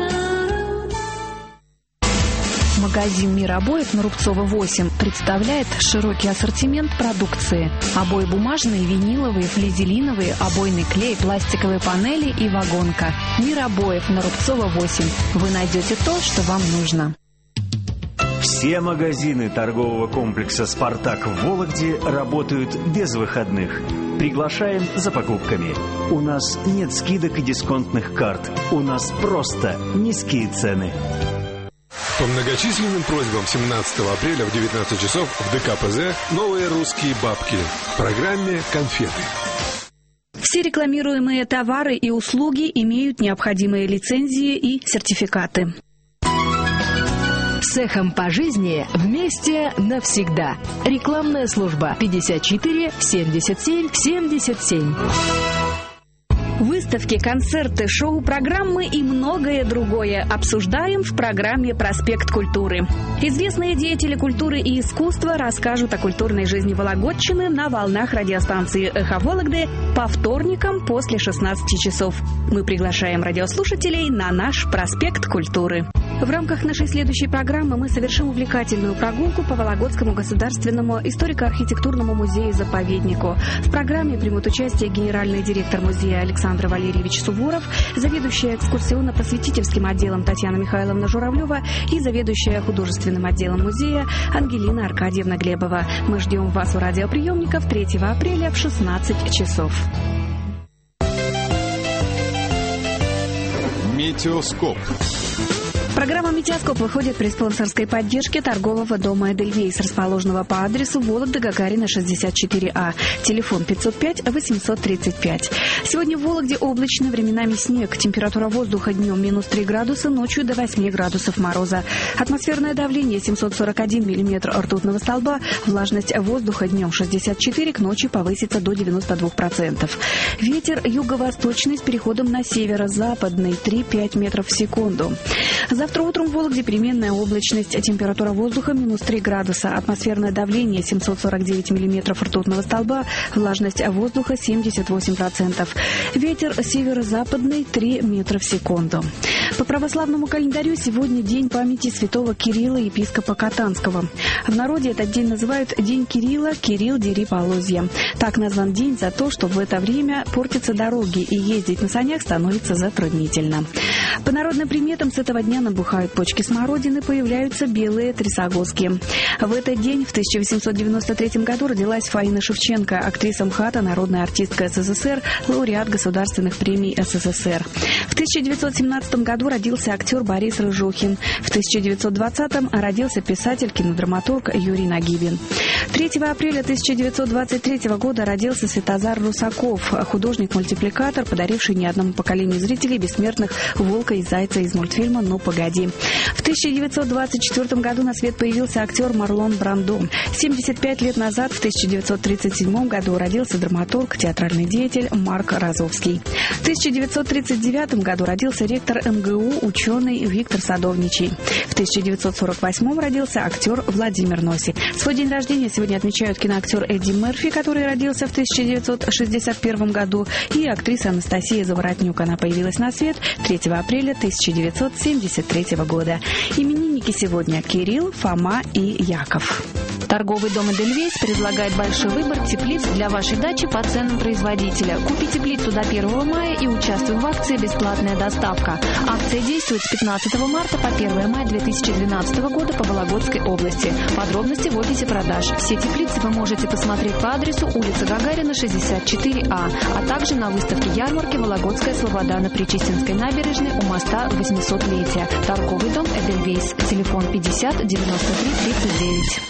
Магазин «Мир обоев» на Рубцова, восемь представляет широкий ассортимент продукции. Обои бумажные, виниловые, флизелиновые, обойный клей, пластиковые панели и вагонка. «Мир обоев» на Рубцова, восемь. Вы найдете то, что вам нужно. Все магазины торгового комплекса «Спартак» в Вологде работают без выходных. Приглашаем за покупками. У нас нет скидок и дисконтных карт. У нас просто низкие цены. По многочисленным просьбам семнадцатого апреля в девятнадцать часов в ДКПЗ «Новые русские бабки» в программе «Конфеты». Все рекламируемые товары и услуги имеют необходимые лицензии и сертификаты. С эхом по жизни вместе навсегда. Рекламная служба пятьдесят четыре семьдесят семь семьдесят семь. Выставки, концерты, шоу-программы и многое другое обсуждаем в программе «Проспект культуры». Известные деятели культуры и искусства расскажут о культурной жизни Вологодчины на волнах радиостанции «Эхо Вологды» по вторникам после шестнадцати часов. Мы приглашаем радиослушателей на наш «Проспект культуры». В рамках нашей следующей программы мы совершим увлекательную прогулку по Вологодскому государственному историко-архитектурному музею-заповеднику. В программе примут участие генеральный директор музея Александр Валерьевич Суворов, заведующая экскурсионно-просветительским отделом Татьяна Михайловна Журавлева и заведующая художественным отделом музея Ангелина Аркадьевна Глебова. Мы ждем вас у радиоприемников третьего апреля в шестнадцать часов. Метеоскоп. Программа «Метеоскоп» выходит при спонсорской поддержке торгового дома «Эдельвейс», расположенного по адресу Вологда Гагарина, шестьдесят четыре А. Телефон пятьсот пять восемьсот тридцать пять. Сегодня в Вологде облачно, временами снег. Температура воздуха днем минус три градуса, ночью до восьми градусов мороза. Атмосферное давление семьсот сорок один миллиметр ртутного столба. Влажность воздуха днем шестьдесят четыре, к ночи повысится до девяноста двух процентов. Ветер юго-восточный с переходом на северо-западный три-пять метров в секунду. Завтра утром в Вологде переменная облачность, температура воздуха минус три градуса, атмосферное давление семьсот сорок девять миллиметров ртутного столба, влажность воздуха семьдесят восемь процентов. Ветер северо-западный три метра в секунду. По православному календарю сегодня день памяти святого Кирилла, епископа Катанского. В народе этот день называют День Кирилла, Кирилл дери полозья. Так назван день за то, что в это время портятся дороги и ездить на санях становится затруднительно. По народным приметам с этого дня набухают почки смородины, появляются белые трясогузки. В этот день в тысяча восемьсот девяносто третьем году родилась Фаина Шевченко, актриса МХАТа, народная артистка СССР, лауреат государственных премий СССР. В тысяча девятьсот семнадцатом году родился актер Борис Рыжухин. В тысяча девятьсот двадцатом родился писатель, кинодраматург Юрий Нагибин. третьего апреля тысяча девятьсот двадцать третьего года родился Святозар Русаков, художник-мультипликатор, подаривший не одному поколению зрителей бессмертных волка и зайца из мультфильма «Ну, погоди». В тысяча девятьсот двадцать четвёртом году на свет появился актер Марлон Брандо. семьдесят пять лет назад, в тысяча девятьсот тридцать седьмом году, родился драматург, театральный деятель Марк Розовский. В тысяча девятьсот тридцать девятом году родился ректор эм гэ у, ученый Виктор Садовничий. В тысяча девятьсот сорок восьмом родился актер Владимир Носик. Свой день рождения сегодня отмечают киноактер Эдди Мерфи, который родился в тысяча девятьсот шестьдесят первом году, и актриса Анастасия Заворотнюк. Она появилась на свет третьего апреля тысяча девятьсот семьдесят третьего года. Именинники сегодня Кирилл, Фома и Яков. Торговый дом «Эдельвейс» предлагает большой выбор теплиц для вашей дачи по ценам производителя. Купи теплицу до первого мая и участвуй в акции «Бесплатная доставка». Акция действует с пятнадцатого марта по первого мая две тысячи двенадцатого года по Вологодской области. Подробности в офисе продаж. Все теплицы вы можете посмотреть по адресу улица Гагарина, шестьдесят четыре А, а также на выставке ярмарки «Вологодская слобода» на Причистинской набережной у моста восьмисотлетия. Торговый дом «Эдельвейс». Телефон пятьдесят девяносто три тридцать девять.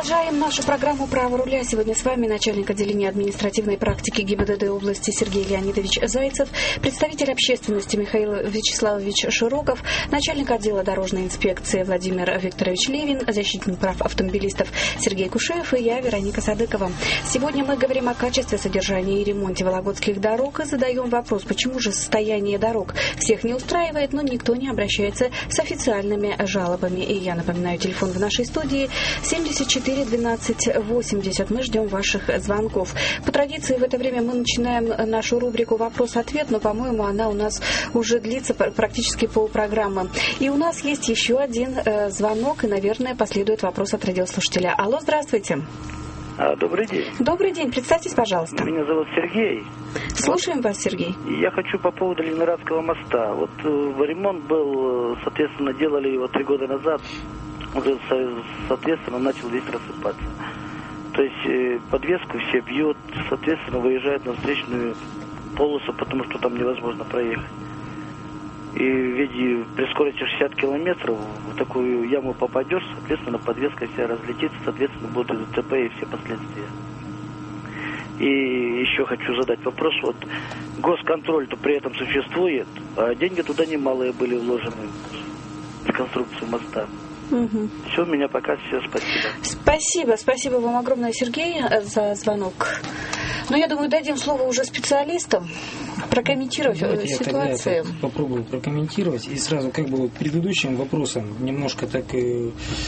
Продолжаем нашу программу «Право руля». Сегодня с вами начальник отделения административной практики ГИБДД области Сергей Леонидович Зайцев, представитель общественности Михаил Вячеславович Широков, начальник отдела дорожной инспекции Владимир Викторович Левин, защитник прав автомобилистов Сергей Кушеев и я, Вероника Садыкова. Сегодня мы говорим о качестве, содержании и ремонте вологодских дорог и задаем вопрос, почему же состояние дорог всех не устраивает, но никто не обращается с официальными жалобами. И я напоминаю, телефон в нашей студии семьдесят четыре двенадцать восемьдесят. Мы ждем ваших звонков. По традиции в это время мы начинаем нашу рубрику «Вопрос-ответ», но, по-моему, она у нас уже длится практически полпрограммы. И у нас есть еще один э, звонок, и, наверное, последует вопрос от радиослушателя. Алло, здравствуйте. А, добрый день. Добрый день. Представьтесь, пожалуйста. Меня зовут Сергей. Слушаем вас, Сергей. Я хочу по поводу Ленинградского моста. Вот э, ремонт был, соответственно, делали его три года назад. Уже, соответственно, начал весь рассыпаться. То есть э, подвеску все бьют, соответственно, выезжают на встречную полосу, потому что там невозможно проехать. И ведь при скорости шестьдесят километров в такую яму попадешь, соответственно, подвеска вся разлетится, соответственно, будут и ДТП, и все последствия. И еще хочу задать вопрос. Вот госконтроль-то при этом существует, а деньги туда немалые были вложены в конструкцию моста. Угу. Все, у меня пока все. Спасибо. Спасибо. Спасибо вам огромное, Сергей, за звонок. Но я думаю, дадим слово уже специалистам прокомментировать Давайте ситуацию. Я тогда попробую прокомментировать. И сразу как бы вот предыдущим вопросом немножко так э,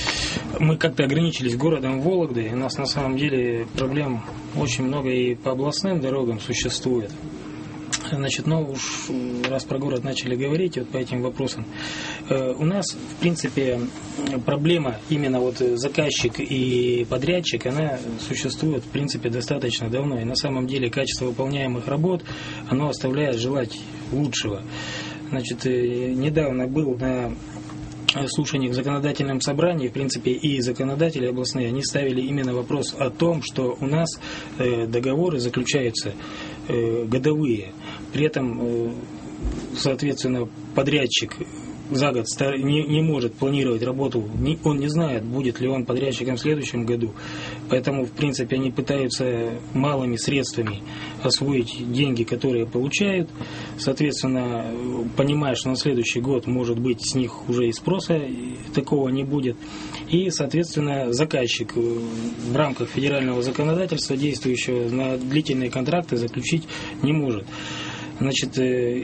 мы как-то ограничились городом Вологдой. У нас на самом деле проблем очень много и по областным дорогам существует. Значит, ну уж раз про город начали говорить вот по этим вопросам, э, у нас, в принципе, проблема именно вот заказчик и подрядчик, она существует, в принципе, достаточно давно. И на самом деле качество выполняемых работ, оно оставляет желать лучшего. Значит, э, недавно был на слушаний в законодательном собрании, в принципе, и законодатели областные, они ставили именно вопрос о том, что у нас э, договоры заключаются э, годовые. При этом, э, соответственно, подрядчик за год не, не может планировать работу, не, он не знает, будет ли он подрядчиком в следующем году. Поэтому, в принципе, они пытаются малыми средствами освоить деньги, которые получают. Соответственно, понимая, что на следующий год, может быть, с них уже и спроса такого не будет. И, соответственно, заказчик в рамках федерального законодательства, действующего на длительные контракты, заключить не может. Значит,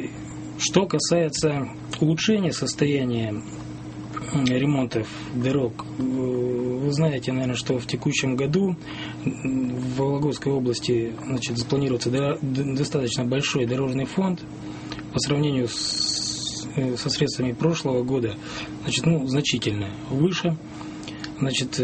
что касается улучшения состояния ремонтов дорог, вы знаете, наверное, что в текущем году в Вологодской области, значит, запланируется достаточно большой дорожный фонд по сравнению с, со средствами прошлого года, значит, ну, значительно выше. Значит,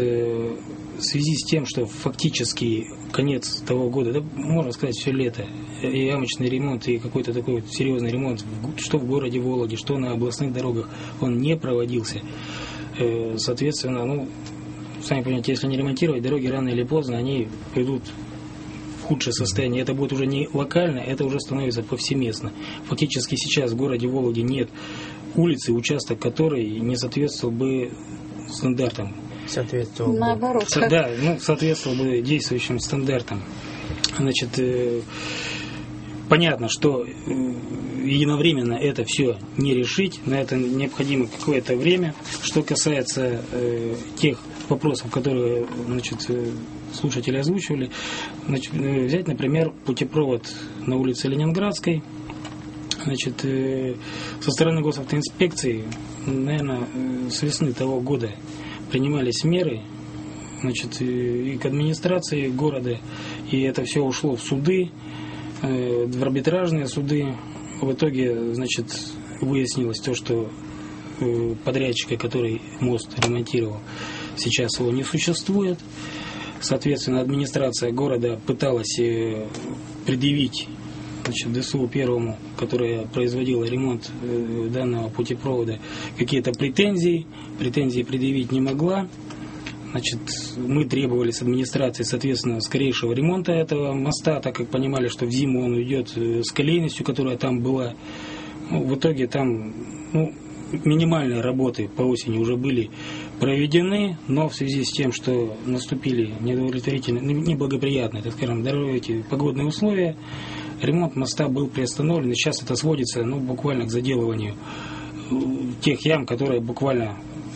в связи с тем, что фактически конец того года, да, можно сказать, все лето, и ямочный ремонт, и какой-то такой вот серьезный ремонт, что в городе Вологде, что на областных дорогах, он не проводился. Соответственно, ну, сами понимаете, если не ремонтировать дороги, рано или поздно они придут в худшее состояние. Это будет уже не локально, это уже становится повсеместно. Фактически сейчас в городе Вологде нет улицы, участок которой не соответствовал бы стандартам. Соответствовал бы. Наоборот. Да, ну, соответствовал бы действующим стандартам. Значит, э, понятно, что э, единовременно это все не решить, на это необходимо какое-то время. Что касается э, тех вопросов, которые, значит, э, слушатели озвучивали, значит, э, взять, например, путепровод на улице Ленинградской. Значит, э, со стороны госавтоинспекции, наверное, э, с весны того года принимались меры, значит, и к администрации города, и это все ушло в суды, в арбитражные суды. В итоге, значит, выяснилось то, что подрядчика, который мост ремонтировал, сейчас его не существует. Соответственно, администрация города пыталась предъявить, значит, ДСУ первому, которая производила ремонт э, данного путепровода, какие-то претензии. Претензии предъявить не могла. Значит, мы требовали с администрации, соответственно, скорейшего ремонта этого моста, так как понимали, что в зиму он уйдет с колейностью, которая там была. Ну, в итоге там, ну, минимальные работы по осени уже были проведены, но в связи с тем, что наступили неудовлетворительные, неблагоприятные, так скажем, эти погодные условия, ремонт моста был приостановлен, и сейчас это сводится, ну, буквально к заделыванию тех ям, которые буквально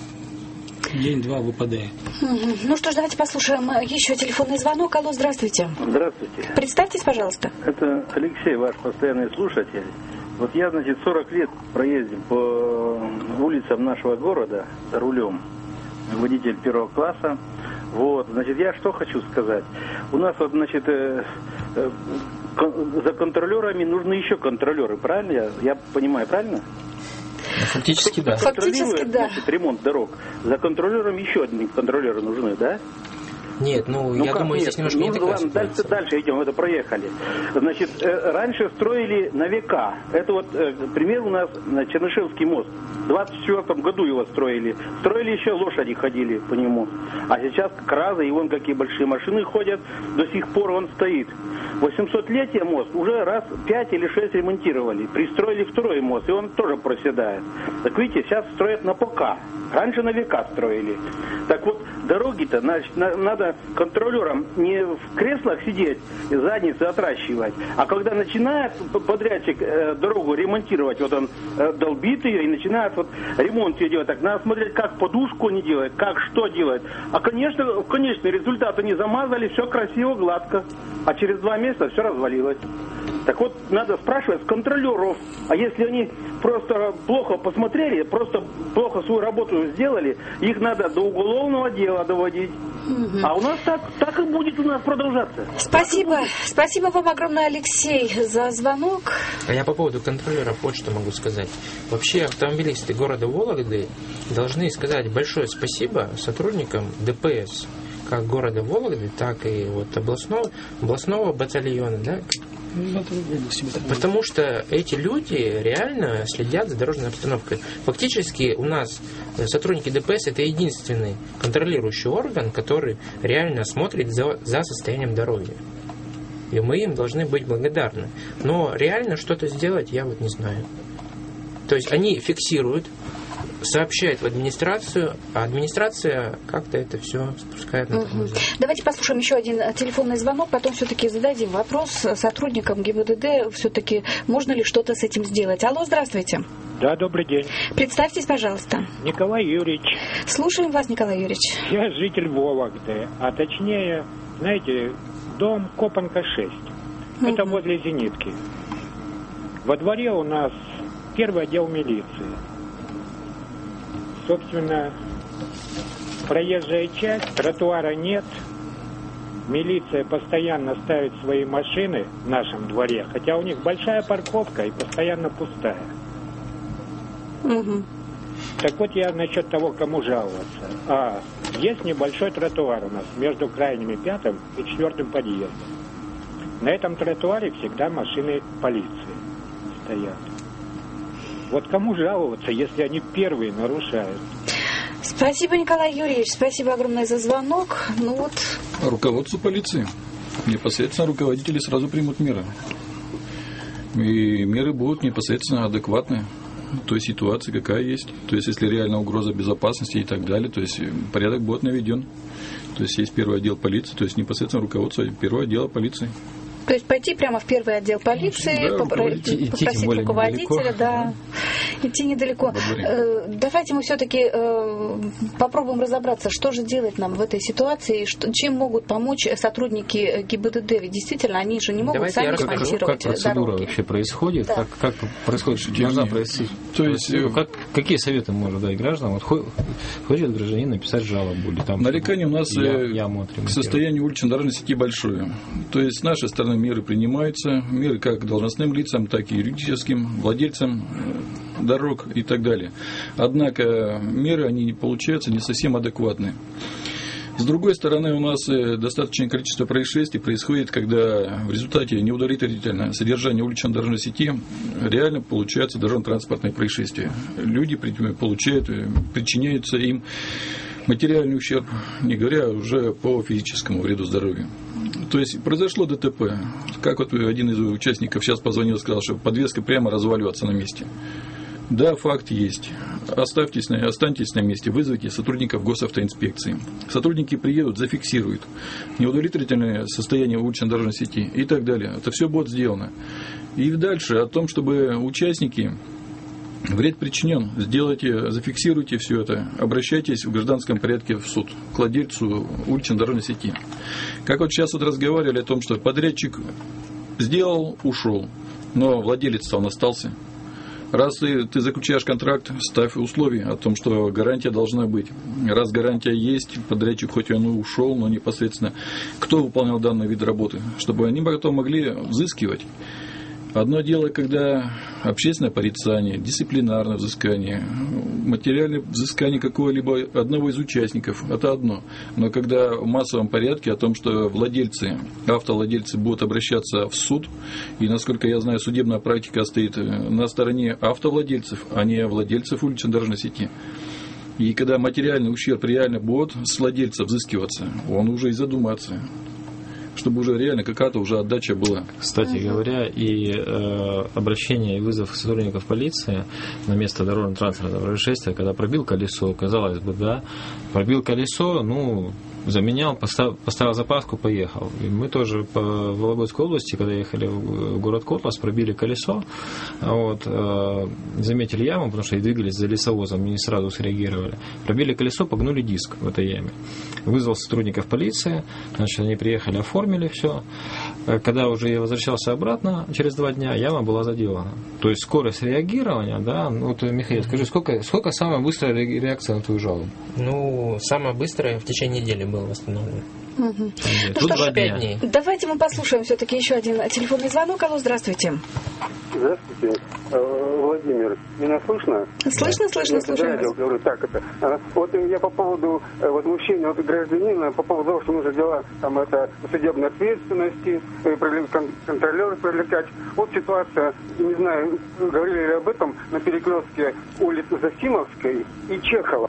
день-два выпадает. Ну что ж, давайте послушаем еще телефонный звонок. Алло, здравствуйте. Здравствуйте. Представьтесь, пожалуйста. Это Алексей, ваш постоянный слушатель. Вот я, значит, сорок лет проездил по улицам нашего города за рулем. Водитель первого класса. Вот, значит, я что хочу сказать. У нас вот, значит, э, э, кон- за контролерами нужны еще контролеры, правильно? Я, я понимаю, правильно? Фактически, да. Фактически, да. Значит, ремонт дорог. За контролером еще одни контролеры нужны, да? Нет, ну, ну я думаю, нет? Здесь немножко ну, не такая ладно, дальше, дальше идем, это проехали. Значит, э, раньше строили на века. Это вот э, пример у нас на Чернышевский мост. В двадцать четвёртом году его строили. Строили еще, лошади ходили по нему. А сейчас кразы, и вон какие большие машины ходят. До сих пор он стоит. восьмисотлетие мост уже раз пять или шесть ремонтировали. Пристроили второй мост, и он тоже проседает. Так видите, сейчас строят на пока. Раньше на века строили. Так вот, дороги-то, значит, на, надо контролерам не в креслах сидеть и задницы отращивать, а когда начинает подрядчик э, дорогу ремонтировать, вот он э, долбит ее и начинает вот ремонт ее делать, так надо смотреть, как подушку они делают, как что делают. А, конечно, конечный результат они замазали, все красиво, гладко, а через два месяца все развалилось. Так вот, надо спрашивать с контролеров, а если они просто плохо посмотрели, просто плохо свою работу сделали, их надо до уголовного дела доводить. Угу. А у нас так, так и будет у нас продолжаться. Спасибо. Спасибо вам огромное, Алексей, за звонок. А я по поводу контролеров вот что могу сказать. Вообще автомобилисты города Вологды должны сказать большое спасибо сотрудникам ДПС, как города Вологды, так и вот областного, областного батальона, да? Потому что эти люди реально следят за дорожной обстановкой. Фактически у нас сотрудники ДПС это единственный контролирующий орган, который реально смотрит за, за состоянием дороги. И мы им должны быть благодарны. Но реально что-то сделать я вот не знаю. То есть они фиксируют, сообщает в администрацию, а администрация как-то это все спускает на тормоза. Давайте послушаем еще один телефонный звонок, потом все-таки зададим вопрос сотрудникам ГИБДД, все-таки можно ли что-то с этим сделать. Алло, здравствуйте. Да, добрый день. Представьтесь, пожалуйста. Николай Юрьевич. Слушаем вас, Николай Юрьевич. Я житель Вологды, а точнее, знаете, дом Копанка шесть. Mm-hmm. Это возле Зенитки. Во дворе у нас первый отдел милиции. Собственно, проезжая часть, тротуара нет. Милиция постоянно ставит свои машины в нашем дворе, хотя у них большая парковка и постоянно пустая. Угу. Так вот я насчет того, кому жаловаться. А, есть небольшой тротуар у нас между крайними пятым и четвертым подъездом. На этом тротуаре всегда машины полиции стоят. Вот кому жаловаться, если они первые нарушают? Спасибо, Николай Юрьевич, спасибо огромное за звонок. Ну вот. Руководству полиции. Непосредственно руководители сразу примут меры. И меры будут непосредственно адекватны той ситуации, какая есть. То есть, если реально угроза безопасности и так далее, то есть порядок будет наведен. То есть, есть первый отдел полиции, то есть непосредственно руководство первого отдела полиции. То есть пойти прямо в первый отдел полиции, да, попросить, попросить руководителя, недалеко, да, да, идти недалеко. Э, давайте мы все-таки э, попробуем разобраться, что же делать нам в этой ситуации, что, чем могут помочь сотрудники ГИБДД. Ведь действительно, они же не могут Давайте сами ремонтировать дороги. Как процедура дороги. вообще происходит? Да. Как, как происходит? Должна происходить? То есть, как, какие советы можно дать гражданам? Вот хочет гражданин написать жалобу? Или там нарекание у нас я, я к состоянию улично-дорожной сети большое. То есть, с нашей стороны меры принимаются, меры как должностным лицам, так и юридическим, владельцам дорог и так далее. Однако меры, они получаются не совсем адекватные. С другой стороны, у нас достаточное количество происшествий происходит, когда в результате неудовлетворительного содержания улично-дорожной сети реально получаются дорожно-транспортные происшествия. Люди получают, причиняются им материальный ущерб, не говоря уже по физическому вреду здоровью. То есть произошло ДТП. Как вот один из участников сейчас позвонил и сказал, что подвеска прямо разваливаться на месте. Да, факт есть. Оставьтесь, останьтесь на месте, вызовите сотрудников госавтоинспекции. Сотрудники приедут, зафиксируют неудовлетворительное состояние уличной дорожной сети и так далее. Это все будет сделано. И дальше о том, чтобы участники, вред причинен, сделайте, зафиксируйте все это, обращайтесь в гражданском порядке в суд к владельцу уличной дорожной сети. Как вот сейчас вот разговаривали о том, что подрядчик сделал, ушел, но владелец-то он остался. Раз ты, ты заключаешь контракт, ставь условия о том, что гарантия должна быть. Раз гарантия есть, подрядчик хоть он и ушел, но непосредственно кто выполнял данный вид работы, чтобы они потом могли взыскивать. Одно дело, когда общественное порицание, дисциплинарное взыскание, материальное взыскание какого-либо одного из участников, это одно. Но когда в массовом порядке о том, что владельцы, автовладельцы будут обращаться в суд, и, насколько я знаю, судебная практика стоит на стороне автовладельцев, а не владельцев уличной дорожной сети. И когда материальный ущерб реально будет с владельца взыскиваться, он уже и задумается, чтобы уже реально какая-то уже отдача была. Кстати uh-huh. говоря, и э, обращение и вызов сотрудников полиции на место дорожно-транспортного происшествия, когда пробил колесо, казалось бы, да, пробил колесо, ну, заменял, поставил, поставил запаску, поехал. И мы тоже по Вологодской области, когда ехали в город Котлас, пробили колесо, вот, э, заметили яму, потому что и двигались за лесовозом, не сразу среагировали. Пробили колесо, погнули диск в этой яме. Вызвал сотрудников полиции, значит, они приехали, оформили все. Когда уже я возвращался обратно, через два дня, яма была заделана. То есть скорость реагирования, да, ну, вот, Михаил, скажи, сколько, сколько самая быстрая реакция на твою жалобу? Ну, самая быстрая в течение недели была восстановлена. Угу. Ну что ж, дней. Давайте мы послушаем все-таки еще один телефонный звонок. Алло, здравствуйте. Здравствуйте, Владимир. Меня слышно? Слышно, слышно, слушаю вас. Говорю, так это. Вот я по поводу возмущения от гражданина, по поводу того, что нужно дела там, это, судебной ответственности, контролеров привлекать. Вот ситуация, не знаю, говорили ли об этом, на перекрестке улицы Зосимовской и Чехова.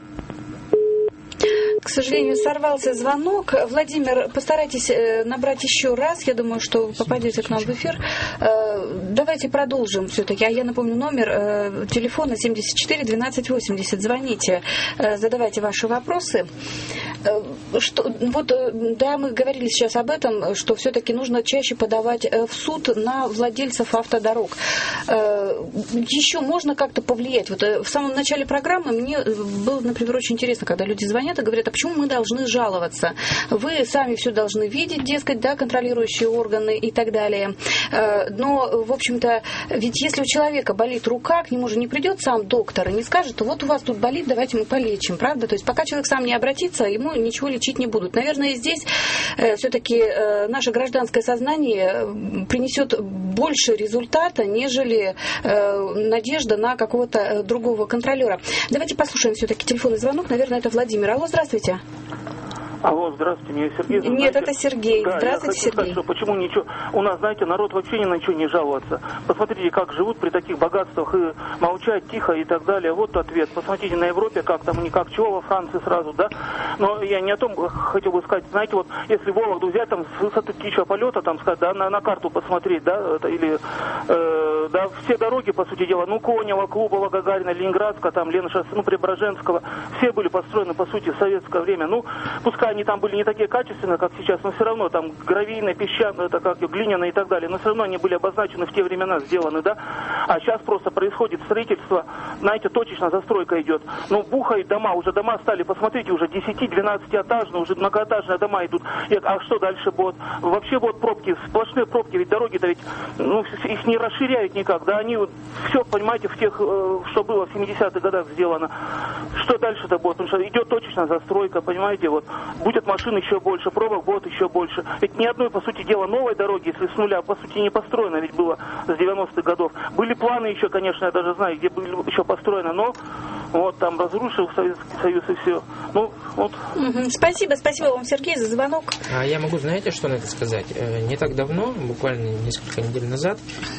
К сожалению, сорвался звонок. Владимир, постарайтесь набрать еще раз. Я думаю, что вы попадете к нам в эфир. Давайте продолжим все-таки. А я напомню номер телефона семьдесят четыре двенадцать восемьдесят. Звоните, задавайте ваши вопросы. Что, вот, да, мы говорили сейчас об этом, что все-таки нужно чаще подавать в суд на владельцев автодорог. Еще можно как-то повлиять. Вот в самом начале программы мне было, например, очень интересно, когда люди звонят и говорят, а почему мы должны жаловаться? Вы сами все должны видеть, дескать, да, контролирующие органы и так далее. Но, в общем-то, ведь если у человека болит рука, к нему же не придет сам доктор и не скажет, вот у вас тут болит, давайте мы полечим, правда? То есть пока человек сам не обратится, ему ничего лечить не будут. Наверное, здесь все-таки наше гражданское сознание принесет больше результата, нежели надежда на какого-то другого контролера. Давайте послушаем все-таки телефонный звонок. Наверное, это Владимир. Алло, здравствуйте. Алло, здравствуйте, меня Сергей. Нет, знаете, это Сергей. Да, здравствуйте, я хочу Сергей. сказать, что почему ничего... У нас, знаете, народ вообще ни на что не жаловаться. Посмотрите, как живут при таких богатствах и молчать тихо и так далее. Вот ответ. Посмотрите на Европе, как там, не как чего, во Франции сразу, да. Но я не о том хотел бы сказать. Знаете, вот если Вологду взять, там, с высоты птичьего полета, там, сказать, да, на, на карту посмотреть, да, это, или, э, да, все дороги, по сути дела, ну, Конева, Клубова, Гагарина, Ленинградская, там, Леншоссе, ну, Преображенского, все были построены, по сути, в советское время. Ну, пускай они там были не такие качественные, как сейчас, но все равно там гравийные, песчаные, это как глиняные и так далее, но все равно они были обозначены в те времена, сделаны, да. А сейчас просто происходит строительство, знаете, точечно застройка идет. Ну, бухают дома, уже дома стали, посмотрите, уже десять-двенадцатиэтажные, уже многоэтажные дома идут. И, а что дальше будет? Вообще будут пробки, сплошные пробки, ведь дороги-то ведь, ну, их не расширяют никак, да, они вот все, понимаете, в тех, что было в семидесятых годах сделано. Что дальше-то будет? Потому что идет точечно застройка, понимаете, вот, будет машин еще больше, пробок будет еще больше. Ведь ни одной, по сути дела, новой дороги, если с нуля, по сути, не построено, ведь было с девяностых годов. Были планы еще, конечно, я даже знаю, где были еще построено, но вот там разрушил Советский Союз и все. Ну, вот. Угу. Спасибо, спасибо вам, Сергей, за звонок. А я могу, знаете, что на это сказать? Не так давно, буквально несколько недель назад,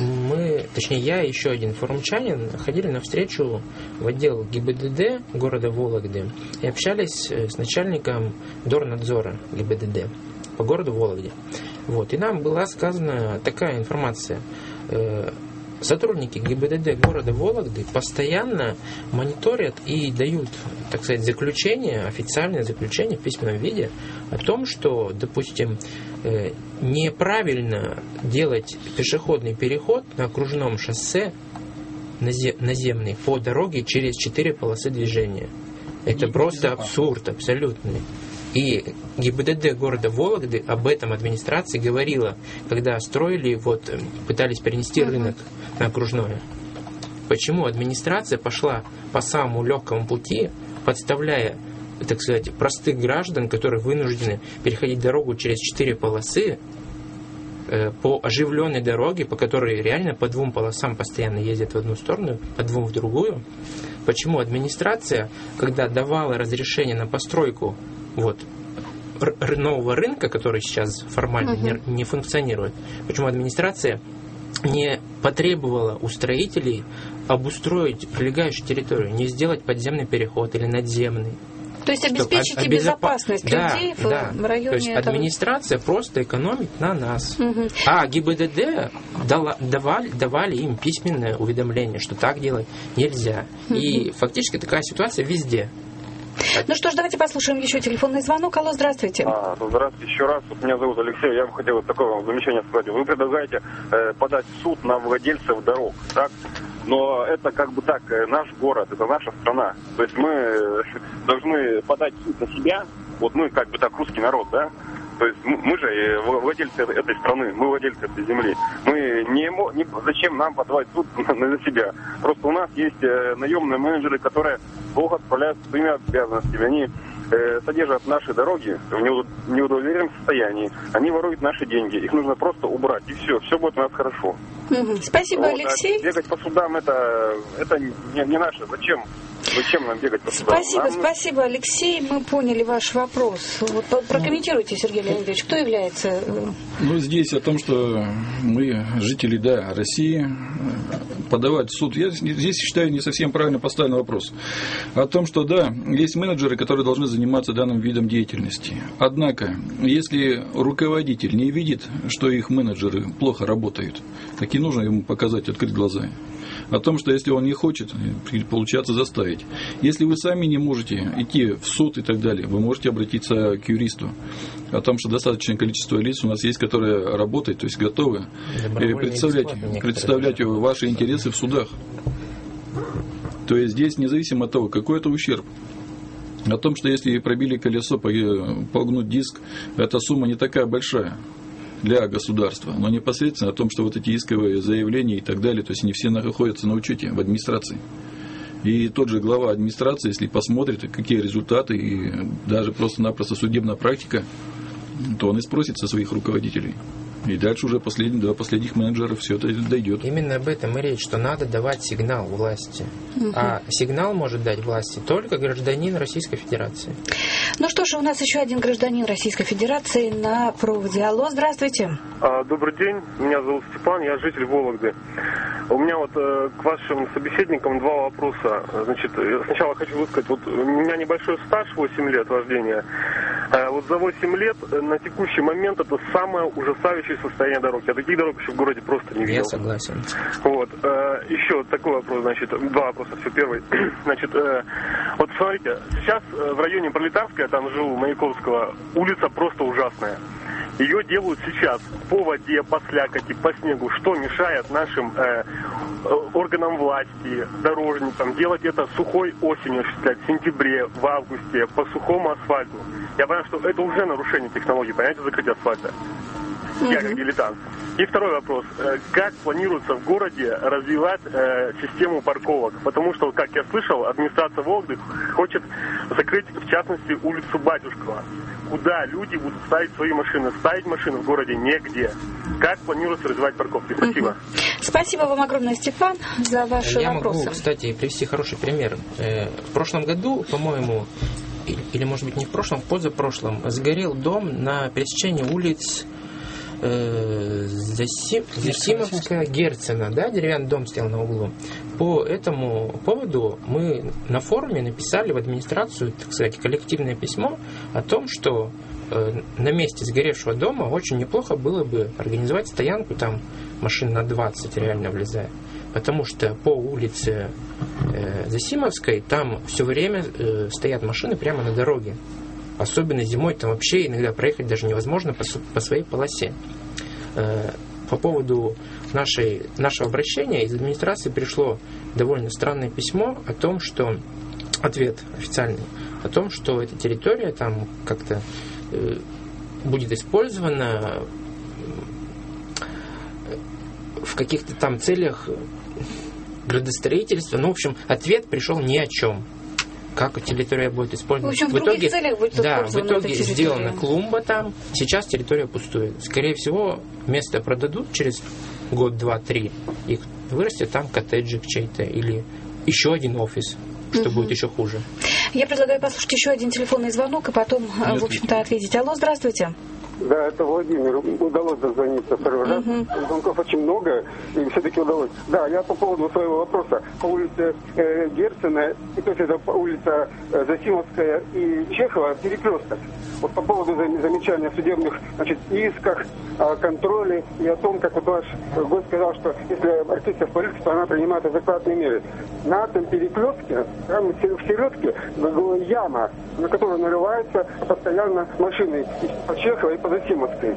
мы, точнее, я и еще один форумчанин ходили на встречу в отдел ГИБДД города Вологды и общались с начальником Дорнадзора ГИБДД по городу Вологде. Вот. И нам была сказана такая информация. сотрудники ГИБДД города Вологды постоянно мониторят и дают, так сказать, заключение, официальное заключение в письменном виде о том, что, допустим, неправильно делать пешеходный переход на окружном шоссе наземный по дороге через четыре полосы движения. Это просто абсурд абсолютный. И ГИБДД города Вологды об этом администрации говорила, когда строили, вот, пытались перенести uh-huh. рынок на окружное. Почему администрация пошла по самому легкому пути, подставляя, так сказать, простых граждан, которые вынуждены переходить дорогу через четыре полосы, э, по оживленной дороге, по которой реально по двум полосам постоянно ездят в одну сторону, по двум в другую. Почему администрация, когда давала разрешение на постройку вот, р- нового рынка, который сейчас формально uh-huh. не, не функционирует, почему администрация не потребовала у строителей обустроить прилегающую территорию, не сделать подземный переход или надземный? То есть обеспечить обезопа... безопасность людей да, в, да. в районе. То есть этого... администрация просто экономит на нас. Угу. А ГИБДД дала, давали, давали им письменное уведомление, что так делать нельзя. Угу. И фактически такая ситуация везде. Ну что ж, давайте послушаем еще телефонный звонок. Алло, здравствуйте. А, здравствуйте еще раз. Вот меня зовут Алексей. Я бы хотел вот такое вам замечание сказать. Вы предлагаете э, подать в суд на владельцев дорог, так? Но это как бы так, наш город, это наша страна. То есть мы должны подать в суд на себя. Вот мы как бы так русский народ, да? То есть мы же владельцы этой страны, мы владельцы этой земли. Мы не, не зачем нам подавать суд на себя? Просто у нас есть наемные менеджеры, которые плохо справляются с своими обязанностями. Они э, содержат наши дороги в неудовлетворенном состоянии. Они воруют наши деньги. Их нужно просто убрать. И все. Все будет у нас хорошо. Угу. Спасибо, вот, Алексей. А бегать по судам это, это не, не наше. Зачем? Зачем нам бегать по судам? Спасибо, нам... спасибо, Алексей. Мы поняли ваш вопрос. Вот, прокомментируйте, Сергей Леонидович, кто является... Ну, здесь о том, что мы, жители, да, России, подавать в суд. Я здесь считаю не совсем правильно поставленный вопрос. О том, что, да, есть менеджеры, которые должны заниматься данным видом деятельности. Однако, если руководитель не видит, что их менеджеры плохо работают, так и нужно ему показать, открыть глаза. О том, что если он не хочет, получается заставить. Если вы сами не можете идти в суд и так далее, вы можете обратиться к юристу. О том, что достаточное количество лиц у нас есть, которые работают, то есть готовы представлять, представлять ваши интересы в судах. То есть здесь независимо от того, какой это ущерб. О том, что если пробили колесо, погнуть диск, эта сумма не такая большая для государства, но непосредственно о том, что вот эти исковые заявления и так далее, то есть они все находятся на учете в администрации. И тот же глава администрации, если посмотрит, какие результаты, и даже просто-напросто судебная практика, то он и спросит со своих руководителей. И дальше уже послед... до последних менеджеров все это дойдет. Именно об этом и речь, что надо давать сигнал власти. Угу. А сигнал может дать власти только гражданин Российской Федерации. Ну что ж, у нас еще один гражданин Российской Федерации на проводе. Алло, здравствуйте. А, добрый день, меня зовут Степан, я житель Вологды. У меня вот э, к вашим собеседникам два вопроса. Значит, сначала хочу высказать, вот у меня небольшой стаж, восемь лет вождения. Э, вот за восемь лет на текущий момент это самое ужасающее состояние дорог. Я таких дорог еще в городе просто не видел. Я согласен. Вот. Э, еще такой вопрос, значит, два вопроса. Все, первый. Значит, э, вот смотрите, сейчас в районе Пролетарская, там живу, Маяковского, улица просто ужасная. Ее делают сейчас по воде, по слякоти, по снегу. Что мешает нашим э, органам власти, дорожникам делать это сухой осенью, осуществлять в сентябре, в августе, по сухому асфальту? Я понимаю, что это уже нарушение технологий, понимаете, закрытие асфальта. Я как дилетант. И второй вопрос. Как планируется в городе развивать э, систему парковок? Потому что, как я слышал, администрация Вологды хочет закрыть, в частности, улицу Батюшкова, куда люди будут ставить свои машины. Ставить машины в городе негде. Как планируется развивать парковки? Спасибо. Угу. Спасибо вам огромное, Степан, за ваши я вопросы. Я могу, кстати, привести хороший пример. В прошлом году, по-моему, или, может быть, не в прошлом, позапрошлом, сгорел дом на пересечении улиц Засим, Засимовская, Герцена, да, деревянный дом стоял на углу. По этому поводу мы на форуме написали в администрацию, так сказать, коллективное письмо о том, что э, на месте сгоревшего дома очень неплохо было бы организовать стоянку, там машин на двадцать реально влезает. потому что по улице э, Засимовской там все время э, стоят машины прямо на дороге. Особенно зимой там вообще иногда проехать даже невозможно по, по своей полосе. Э, по поводу нашей, нашего обращения из администрации пришло довольно странное письмо о том, что ответ официальный, о том, что эта территория там как-то э, будет использована в каких-то там целях градостроительства. Ну, в общем, ответ пришел ни о чем. Как территория будет использована. В общем, в, в итоге, целях будет да, в итоге сделана клумба там, сейчас территория пустует. Скорее всего, место продадут через год, два, три, и вырастет там коттеджик чей-то или еще один офис, что угу. будет еще хуже. Я предлагаю послушать еще один телефонный звонок и потом, Нет. в общем-то, ответить. Алло, здравствуйте. Да, это Владимир. Удалось дозвониться второй раз. Угу. Звонков очень много, и все-таки удалось. Да, я по поводу своего вопроса. По улице э, Герцена, и то есть это по улице э, Засимовская и Чехова, перекресток. Вот по поводу замечания в судебных, значит, исках, о контроле и о том, как вот ваш гость сказал, что если обратиться в полицию, то она принимает адекватные меры. На этом перекрестке, там в середке, яма, на которую нарываются постоянно машины по Чехова и по Засимовской.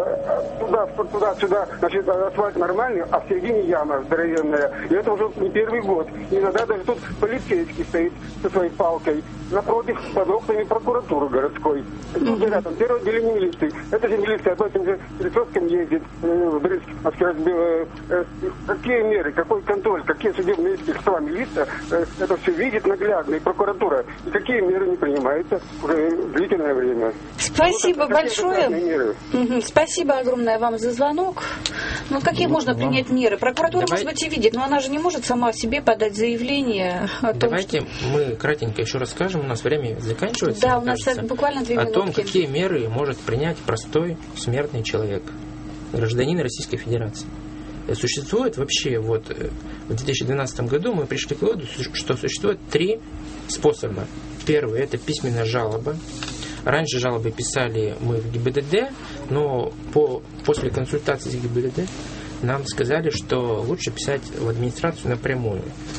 Туда, туда, сюда, значит, асфальт нормальный, а в середине яма здоровенная. И это уже не первый год. И иногда даже тут полицейский стоит со своей палкой напротив, под окнами прокуратуры городской. Тут рядом первое отделение милиции. Это же милиция по этим же перекресткам ездит в Брестске, Москве. Какие меры, какой контроль, какие судебные иски, что милиция это все видит наглядно, и прокуратура. И какие меры не принимаются уже длительное время. Спасибо вот большое. Угу. Спасибо огромное вам за звонок. Ну, какие ну, можно принять вам... меры? Прокуратура, Давай... может быть, и видит, но она же не может сама в себе подать заявление о том, Давайте что... мы кратенько еще расскажем, у нас время заканчивается. Да, у нас кажется, буквально две о минутки. О том, какие меры может принять простой смертный человек, гражданин Российской Федерации. Существует вообще, вот в две тысячи двенадцатом году мы пришли к выводу, что существует три способа. Первый – это письменная жалоба. Раньше жалобы писали мы в ГИБДД, но по, после консультации с ГИБДД нам сказали, что лучше писать в администрацию напрямую.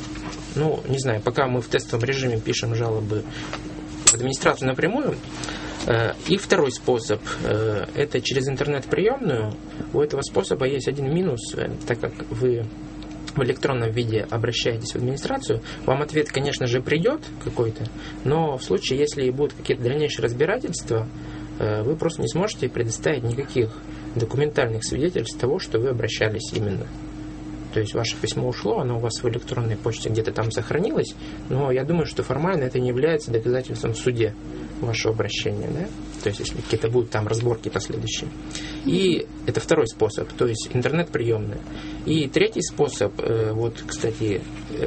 Ну, не знаю, пока мы в тестовом режиме пишем жалобы в администрацию напрямую. И второй способ – это через интернет-приемную. У этого способа есть один минус, так как вы в электронном виде обращаетесь в администрацию, вам ответ, конечно же, придет какой-то, но в случае, если будут какие-то дальнейшие разбирательства, вы просто не сможете предоставить никаких документальных свидетельств того, что вы обращались именно. То есть ваше письмо ушло, оно у вас в электронной почте где-то там сохранилось, но я думаю, что формально это не является доказательством в суде вашего обращения, да? То есть если какие-то будут там разборки последующие. И это второй способ, то есть интернет-приемная. И третий способ, вот, кстати,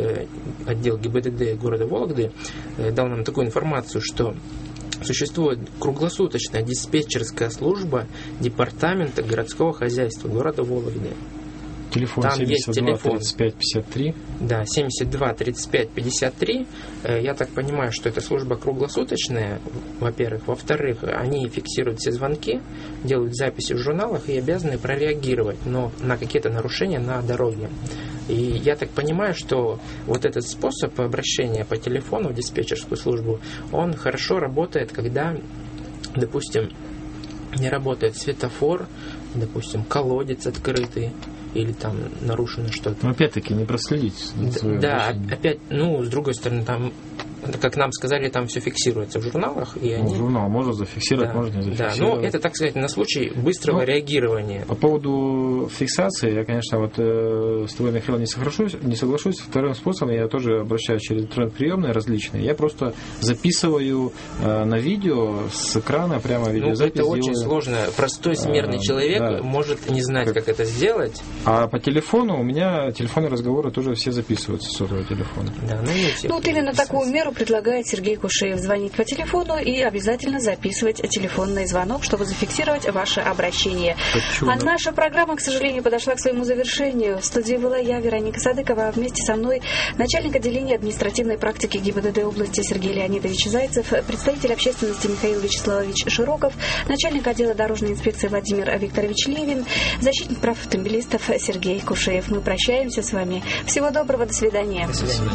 отдел ГИБДД города Вологды дал нам такую информацию, что существует круглосуточная диспетчерская служба департамента городского хозяйства города Вологды. Телефон Там семьдесят два есть телефон. тридцать пять пятьдесят три. Да, семьдесят два тридцать пять пятьдесят три. Я так понимаю, что эта служба круглосуточная, во-первых. Во-вторых, они фиксируют все звонки, делают записи в журналах и обязаны прореагировать но на какие-то нарушения на дороге. И я так понимаю, что вот этот способ обращения по телефону в диспетчерскую службу, он хорошо работает, когда, допустим, не работает светофор, допустим, колодец открытый, или там нарушено что-то. Но опять-таки не проследить. Да, да опять, ну, с другой стороны, там, как нам сказали, там все фиксируется в журналах. И они... Ну, журнал можно зафиксировать, да, можно не зафиксировать. Да, но это, так сказать, на случай быстрого ну, реагирования. По поводу фиксации, я, конечно, вот э, с тобой, Михаил, не соглашусь, не соглашусь. Вторым способом я тоже обращаюсь через интернет-приемные различные. Я просто записываю э, на видео с экрана прямо видеозапись. Ну, это очень делаю. сложно. Простой смертный а, человек да. может не знать, как... как это сделать. А по телефону у меня телефонные разговоры тоже все записываются с сотового телефона. Да, ну, не все ну вот именно такую меру предлагает Сергей Кушеев. Звонить по телефону и обязательно записывать телефонный звонок, чтобы зафиксировать ваше обращение. Хочу, а да. наша программа, к сожалению, подошла к своему завершению. В студии была я, Вероника Садыкова, а вместе со мной начальник отделения административной практики ГИБДД области Сергей Леонидович Зайцев, представитель общественности Михаил Вячеславович Широков, начальник отдела дорожной инспекции Владимир Викторович Левин, защитник прав автомобилистов Сергей Кушеев. Мы прощаемся с вами. Всего доброго, до свидания. До свидания.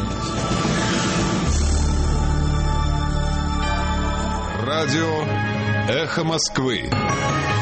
Радио «Эхо Москвы».